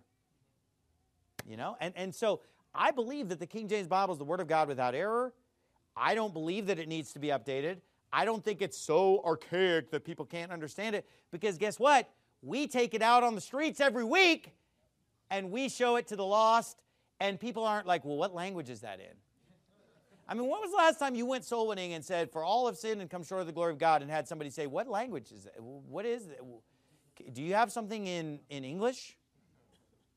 And so I believe that the King James Bible is the Word of God without error. I don't believe that it needs to be updated. I don't think it's so archaic that people can't understand it, because guess what? We take it out on the streets every week and we show it to the lost, and people aren't like, well, what language is that in? I mean, when was the last time you went soul winning and said, for all have sinned and come short of the glory of God, and had somebody say, what language is that? What is it? Do you have something in English?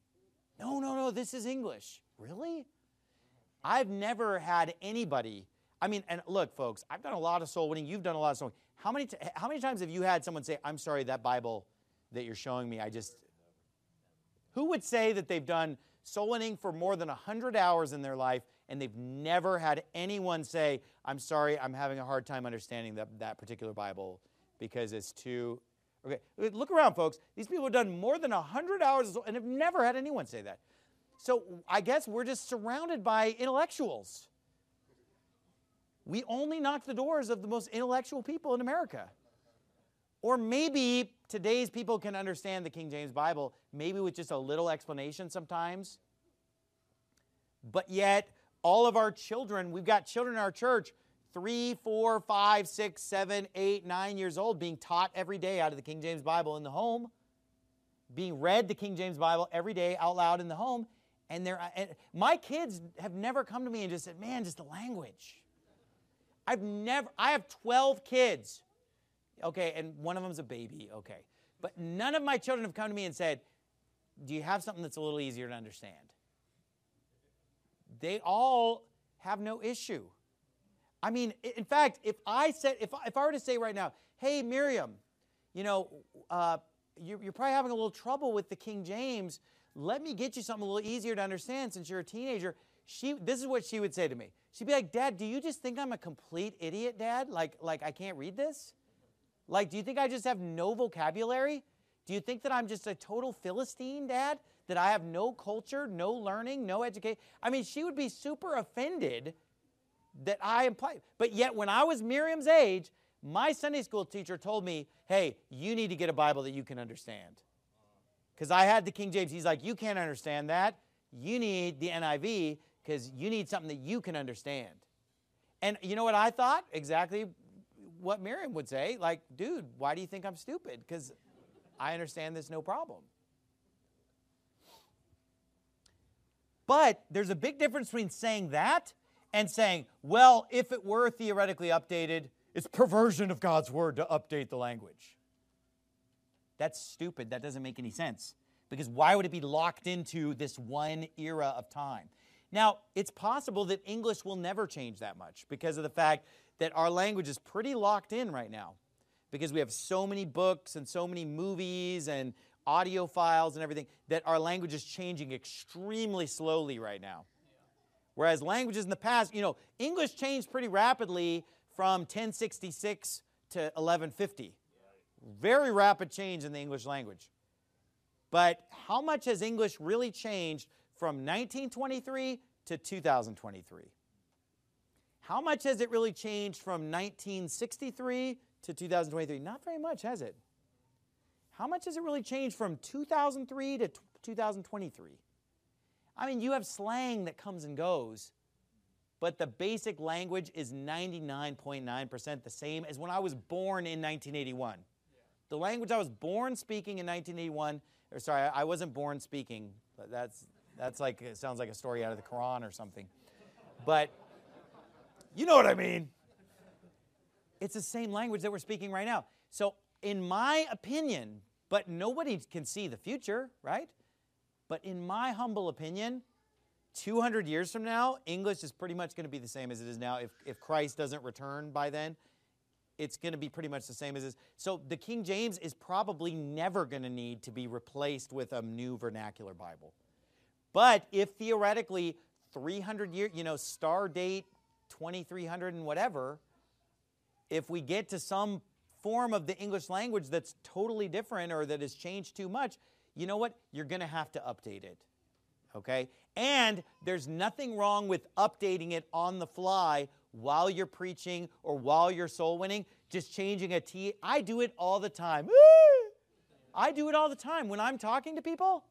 No, this is English. Really? I've never had anybody, I mean, and look, folks, I've done a lot of soul winning. You've done a lot of soul winning. How many times have you had someone say, I'm sorry, that Bible that you're showing me, who would say that they've done soul winning for more than 100 hours in their life and they've never had anyone say, I'm sorry, I'm having a hard time understanding that particular Bible because it's too... Okay, look around, folks. These people have done more than 100 hours and have never had anyone say that. So I guess we're just surrounded by intellectuals. We only knock the doors of the most intellectual people in America. Or maybe today's people can understand the King James Bible, maybe with just a little explanation sometimes. But yet, all of our children, we've got children in our church, 3, 4, 5, 6, 7, 8, 9 years old, being taught every day out of the King James Bible in the home, being read the King James Bible every day out loud in the home. And my kids have never come to me and just said, man, just the language. I have 12 kids. Okay, and one of them's a baby, okay. But none of my children have come to me and said, do you have something that's a little easier to understand? They all have no issue. I mean, in fact, if I were to say right now, hey, Miriam, you're probably having a little trouble with the King James. Let me get you something a little easier to understand since you're a teenager. This is what she would say to me. She'd be like, Dad, do you just think I'm a complete idiot, Dad? Like I can't read this? Like, do you think I just have no vocabulary? Do you think that I'm just a total Philistine, Dad? That I have no culture, no learning, no education? I mean, she would be super offended that I am... But yet, when I was Miriam's age, my Sunday school teacher told me, hey, you need to get a Bible that you can understand. Because I had the King James. He's like, you can't understand that. You need the NIV because you need something that you can understand. And you know what I thought? Exactly what Miriam would say. Like, dude, why do you think I'm stupid? Because I understand this no problem. But there's a big difference between saying that and saying, well, if it were theoretically updated, it's perversion of God's word to update the language. That's stupid. That doesn't make any sense. Because why would it be locked into this one era of time? Now, it's possible that English will never change that much because of the fact that our language is pretty locked in right now. Because we have so many books and so many movies and audio files and everything that our language is changing extremely slowly right now. Whereas languages in the past, English changed pretty rapidly from 1066 to 1150. Very rapid change in the English language. But how much has English really changed from 1923 to 2023? How much has it really changed from 1963 to 2023? Not very much, has it? How much has it really changed from 2003 to 2023? I mean, you have slang that comes and goes, but the basic language is 99.9% the same as when I was born in 1981. The language I was born speaking in 1981, I wasn't born speaking, but that's like, it sounds like a story out of the Quran or something. But you know what I mean. It's the same language that we're speaking right now. So in my opinion, but nobody can see the future, right? But in my humble opinion, 200 years from now, English is pretty much going to be the same as it is now. If Christ doesn't return by then, it's going to be pretty much the same as it is. So the King James is probably never going to need to be replaced with a new vernacular Bible. But if theoretically 300 years, star date 2300 and whatever, if we get to some form of the English language that's totally different or that has changed too much, you know what? You're going to have to update it. Okay? And there's nothing wrong with updating it on the fly while you're preaching or while you're soul winning, just changing a T. I do it all the time. I do it all the time. When I'm talking to people,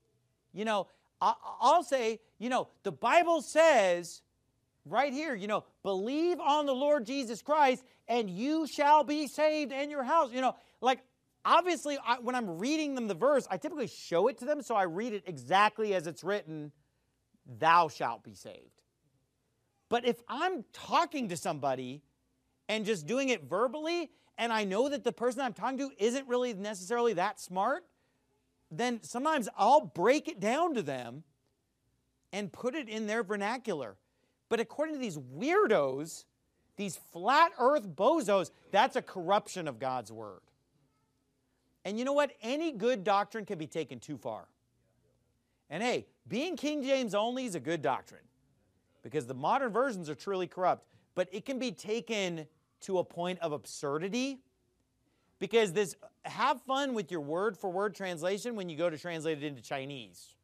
I'll say, the Bible says right here, believe on the Lord Jesus Christ and you shall be saved and your house. Obviously, when I'm reading them the verse, I typically show it to them, so I read it exactly as it's written, thou shalt be saved. But if I'm talking to somebody and just doing it verbally, and I know that the person I'm talking to isn't really necessarily that smart, then sometimes I'll break it down to them and put it in their vernacular. But according to these weirdos, These flat earth bozos, that's a corruption of God's word. And you know what? Any good doctrine can be taken too far. And hey, being King James only is a good doctrine because the modern versions are truly corrupt. But it can be taken to a point of absurdity because this, have fun with your word-for-word translation when you go to translate it into Chinese.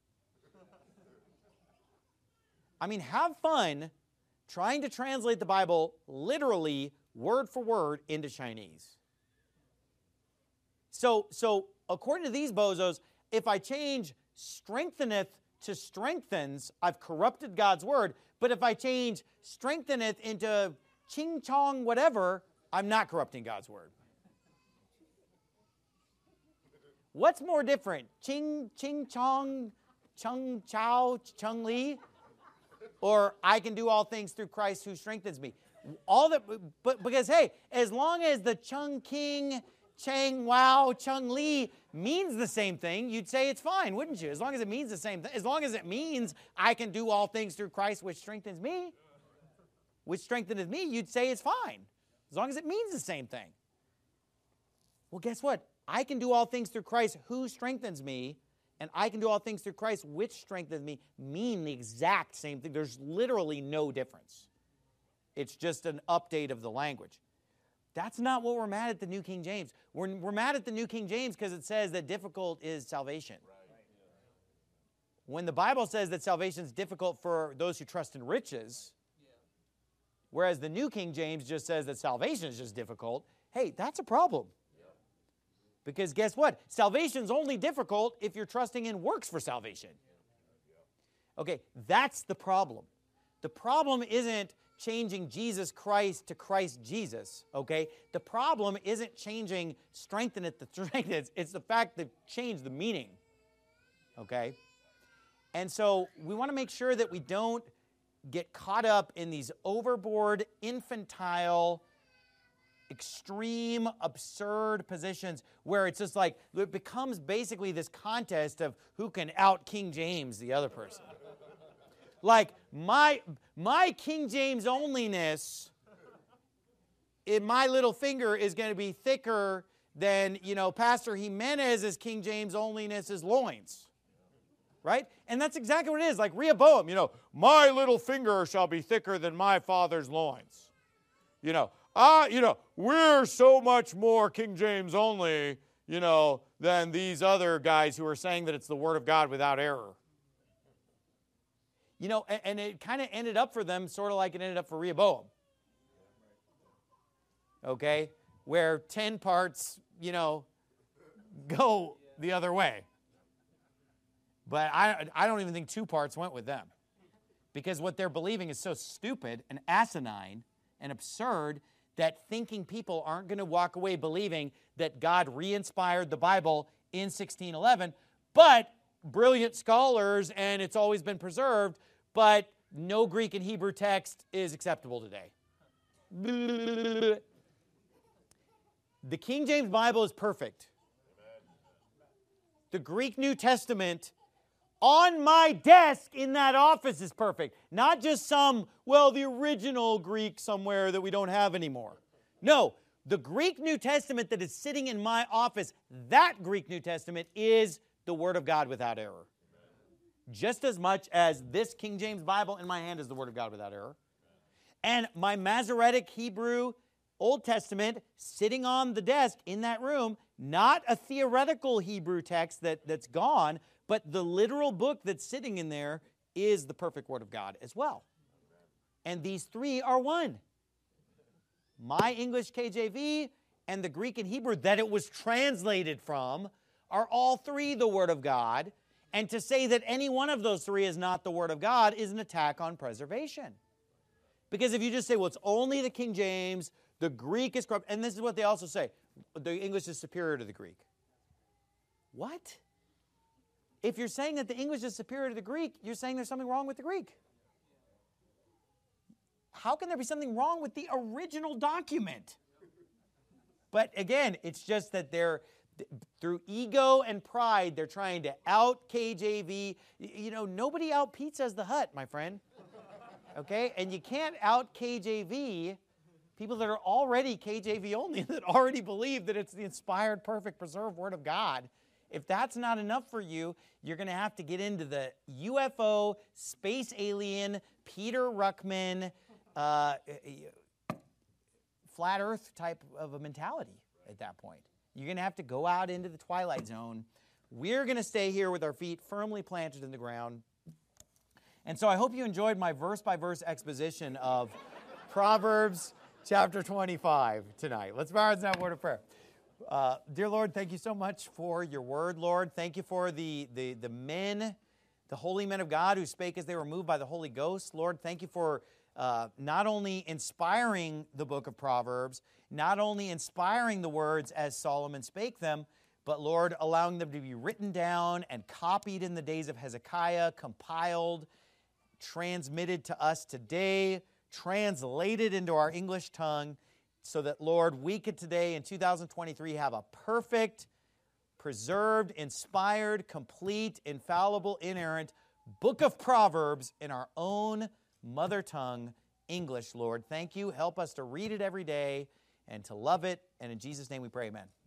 I mean, have fun trying to translate the Bible literally, word for word, into Chinese. So according to these bozos, if I change strengtheneth to strengthens, I've corrupted God's word. But if I change strengtheneth into ching chong whatever, I'm not corrupting God's word. What's more different? Ching chong, chung chow, chung li? Or I can do all things through Christ who strengthens me. But because, hey, as long as the Chung King, Chang Wow, Chung Li means the same thing, you'd say it's fine, wouldn't you? As long as it means the same thing. As long as it means I can do all things through Christ which strengthens me, you'd say it's fine. As long as it means the same thing. Well, guess what? I can do all things through Christ who strengthens me, and I can do all things through Christ which strengthens me mean the exact same thing. There's literally no difference. It's just an update of the language. That's not what we're mad at the New King James. We're mad at the New King James because it says that difficult is salvation. When the Bible says that salvation is difficult for those who trust in riches, whereas the New King James just says that salvation is just difficult, hey, that's a problem. Because guess what? Salvation's only difficult if you're trusting in works for salvation. Okay, that's the problem. The problem isn't changing Jesus Christ to Christ Jesus, okay? The problem isn't changing strengtheneth to strengtheneth. It's the fact that change the meaning, okay? And so we want to make sure that we don't get caught up in these overboard, infantile, extreme, absurd positions where it's just like, it becomes basically this contest of who can out King James the other person. Like, my King James onlyness in my little finger is going to be thicker than, Pastor Jimenez's King James onlyness is loins. Right? And that's exactly what it is. Like Rehoboam, my little finger shall be thicker than my father's loins. We're so much more King James only, than these other guys who are saying that it's the Word of God without error. And it kind of ended up for them sort of like it ended up for Rehoboam. Okay? Where 10 parts, go the other way. But I don't even think 2 parts went with them. Because what they're believing is so stupid and asinine and absurd that thinking people aren't going to walk away believing that God re-inspired the Bible in 1611, but brilliant scholars and it's always been preserved, but no Greek and Hebrew text is acceptable today. The King James Bible is perfect. The Greek New Testament on my desk in that office is perfect. Not just the original Greek somewhere that we don't have anymore. No, the Greek New Testament that is sitting in my office, that Greek New Testament is the Word of God without error. Just as much as this King James Bible in my hand is the Word of God without error. And my Masoretic Hebrew Old Testament sitting on the desk in that room, not a theoretical Hebrew text that's gone, but the literal book that's sitting in there is the perfect Word of God as well. And these three are one. My English KJV and the Greek and Hebrew that it was translated from are all three the Word of God. And to say that any one of those three is not the Word of God is an attack on preservation. Because if you just say, well, it's only the King James, the Greek is corrupt, and this is what they also say, the English is superior to the Greek. What? If you're saying that the English is superior to the Greek, you're saying there's something wrong with the Greek. How can there be something wrong with the original document? But again, it's just that through ego and pride, they're trying to out KJV. Nobody out Pizza's the Hut, my friend. Okay? And you can't out KJV people that are already KJV only, that already believe that it's the inspired, perfect, preserved Word of God. If that's not enough for you, you're going to have to get into the UFO, space alien, Peter Ruckman, flat earth type of a mentality at that point. You're going to have to go out into the twilight zone. We're going to stay here with our feet firmly planted in the ground. And so I hope you enjoyed my verse-by-verse exposition of Proverbs chapter 25 tonight. Let's bow our heads and have a word of prayer. Dear Lord, thank you so much for your word, Lord. Thank you for the men, the holy men of God who spake as they were moved by the Holy Ghost. Lord, thank you for not only inspiring the book of Proverbs, not only inspiring the words as Solomon spake them, but Lord, allowing them to be written down and copied in the days of Hezekiah, compiled, transmitted to us today, translated into our English tongue, so that, Lord, we could today in 2023 have a perfect, preserved, inspired, complete, infallible, inerrant book of Proverbs in our own mother tongue, English, Lord. Thank you. Help us to read it every day and to love it. And in Jesus' name we pray, amen.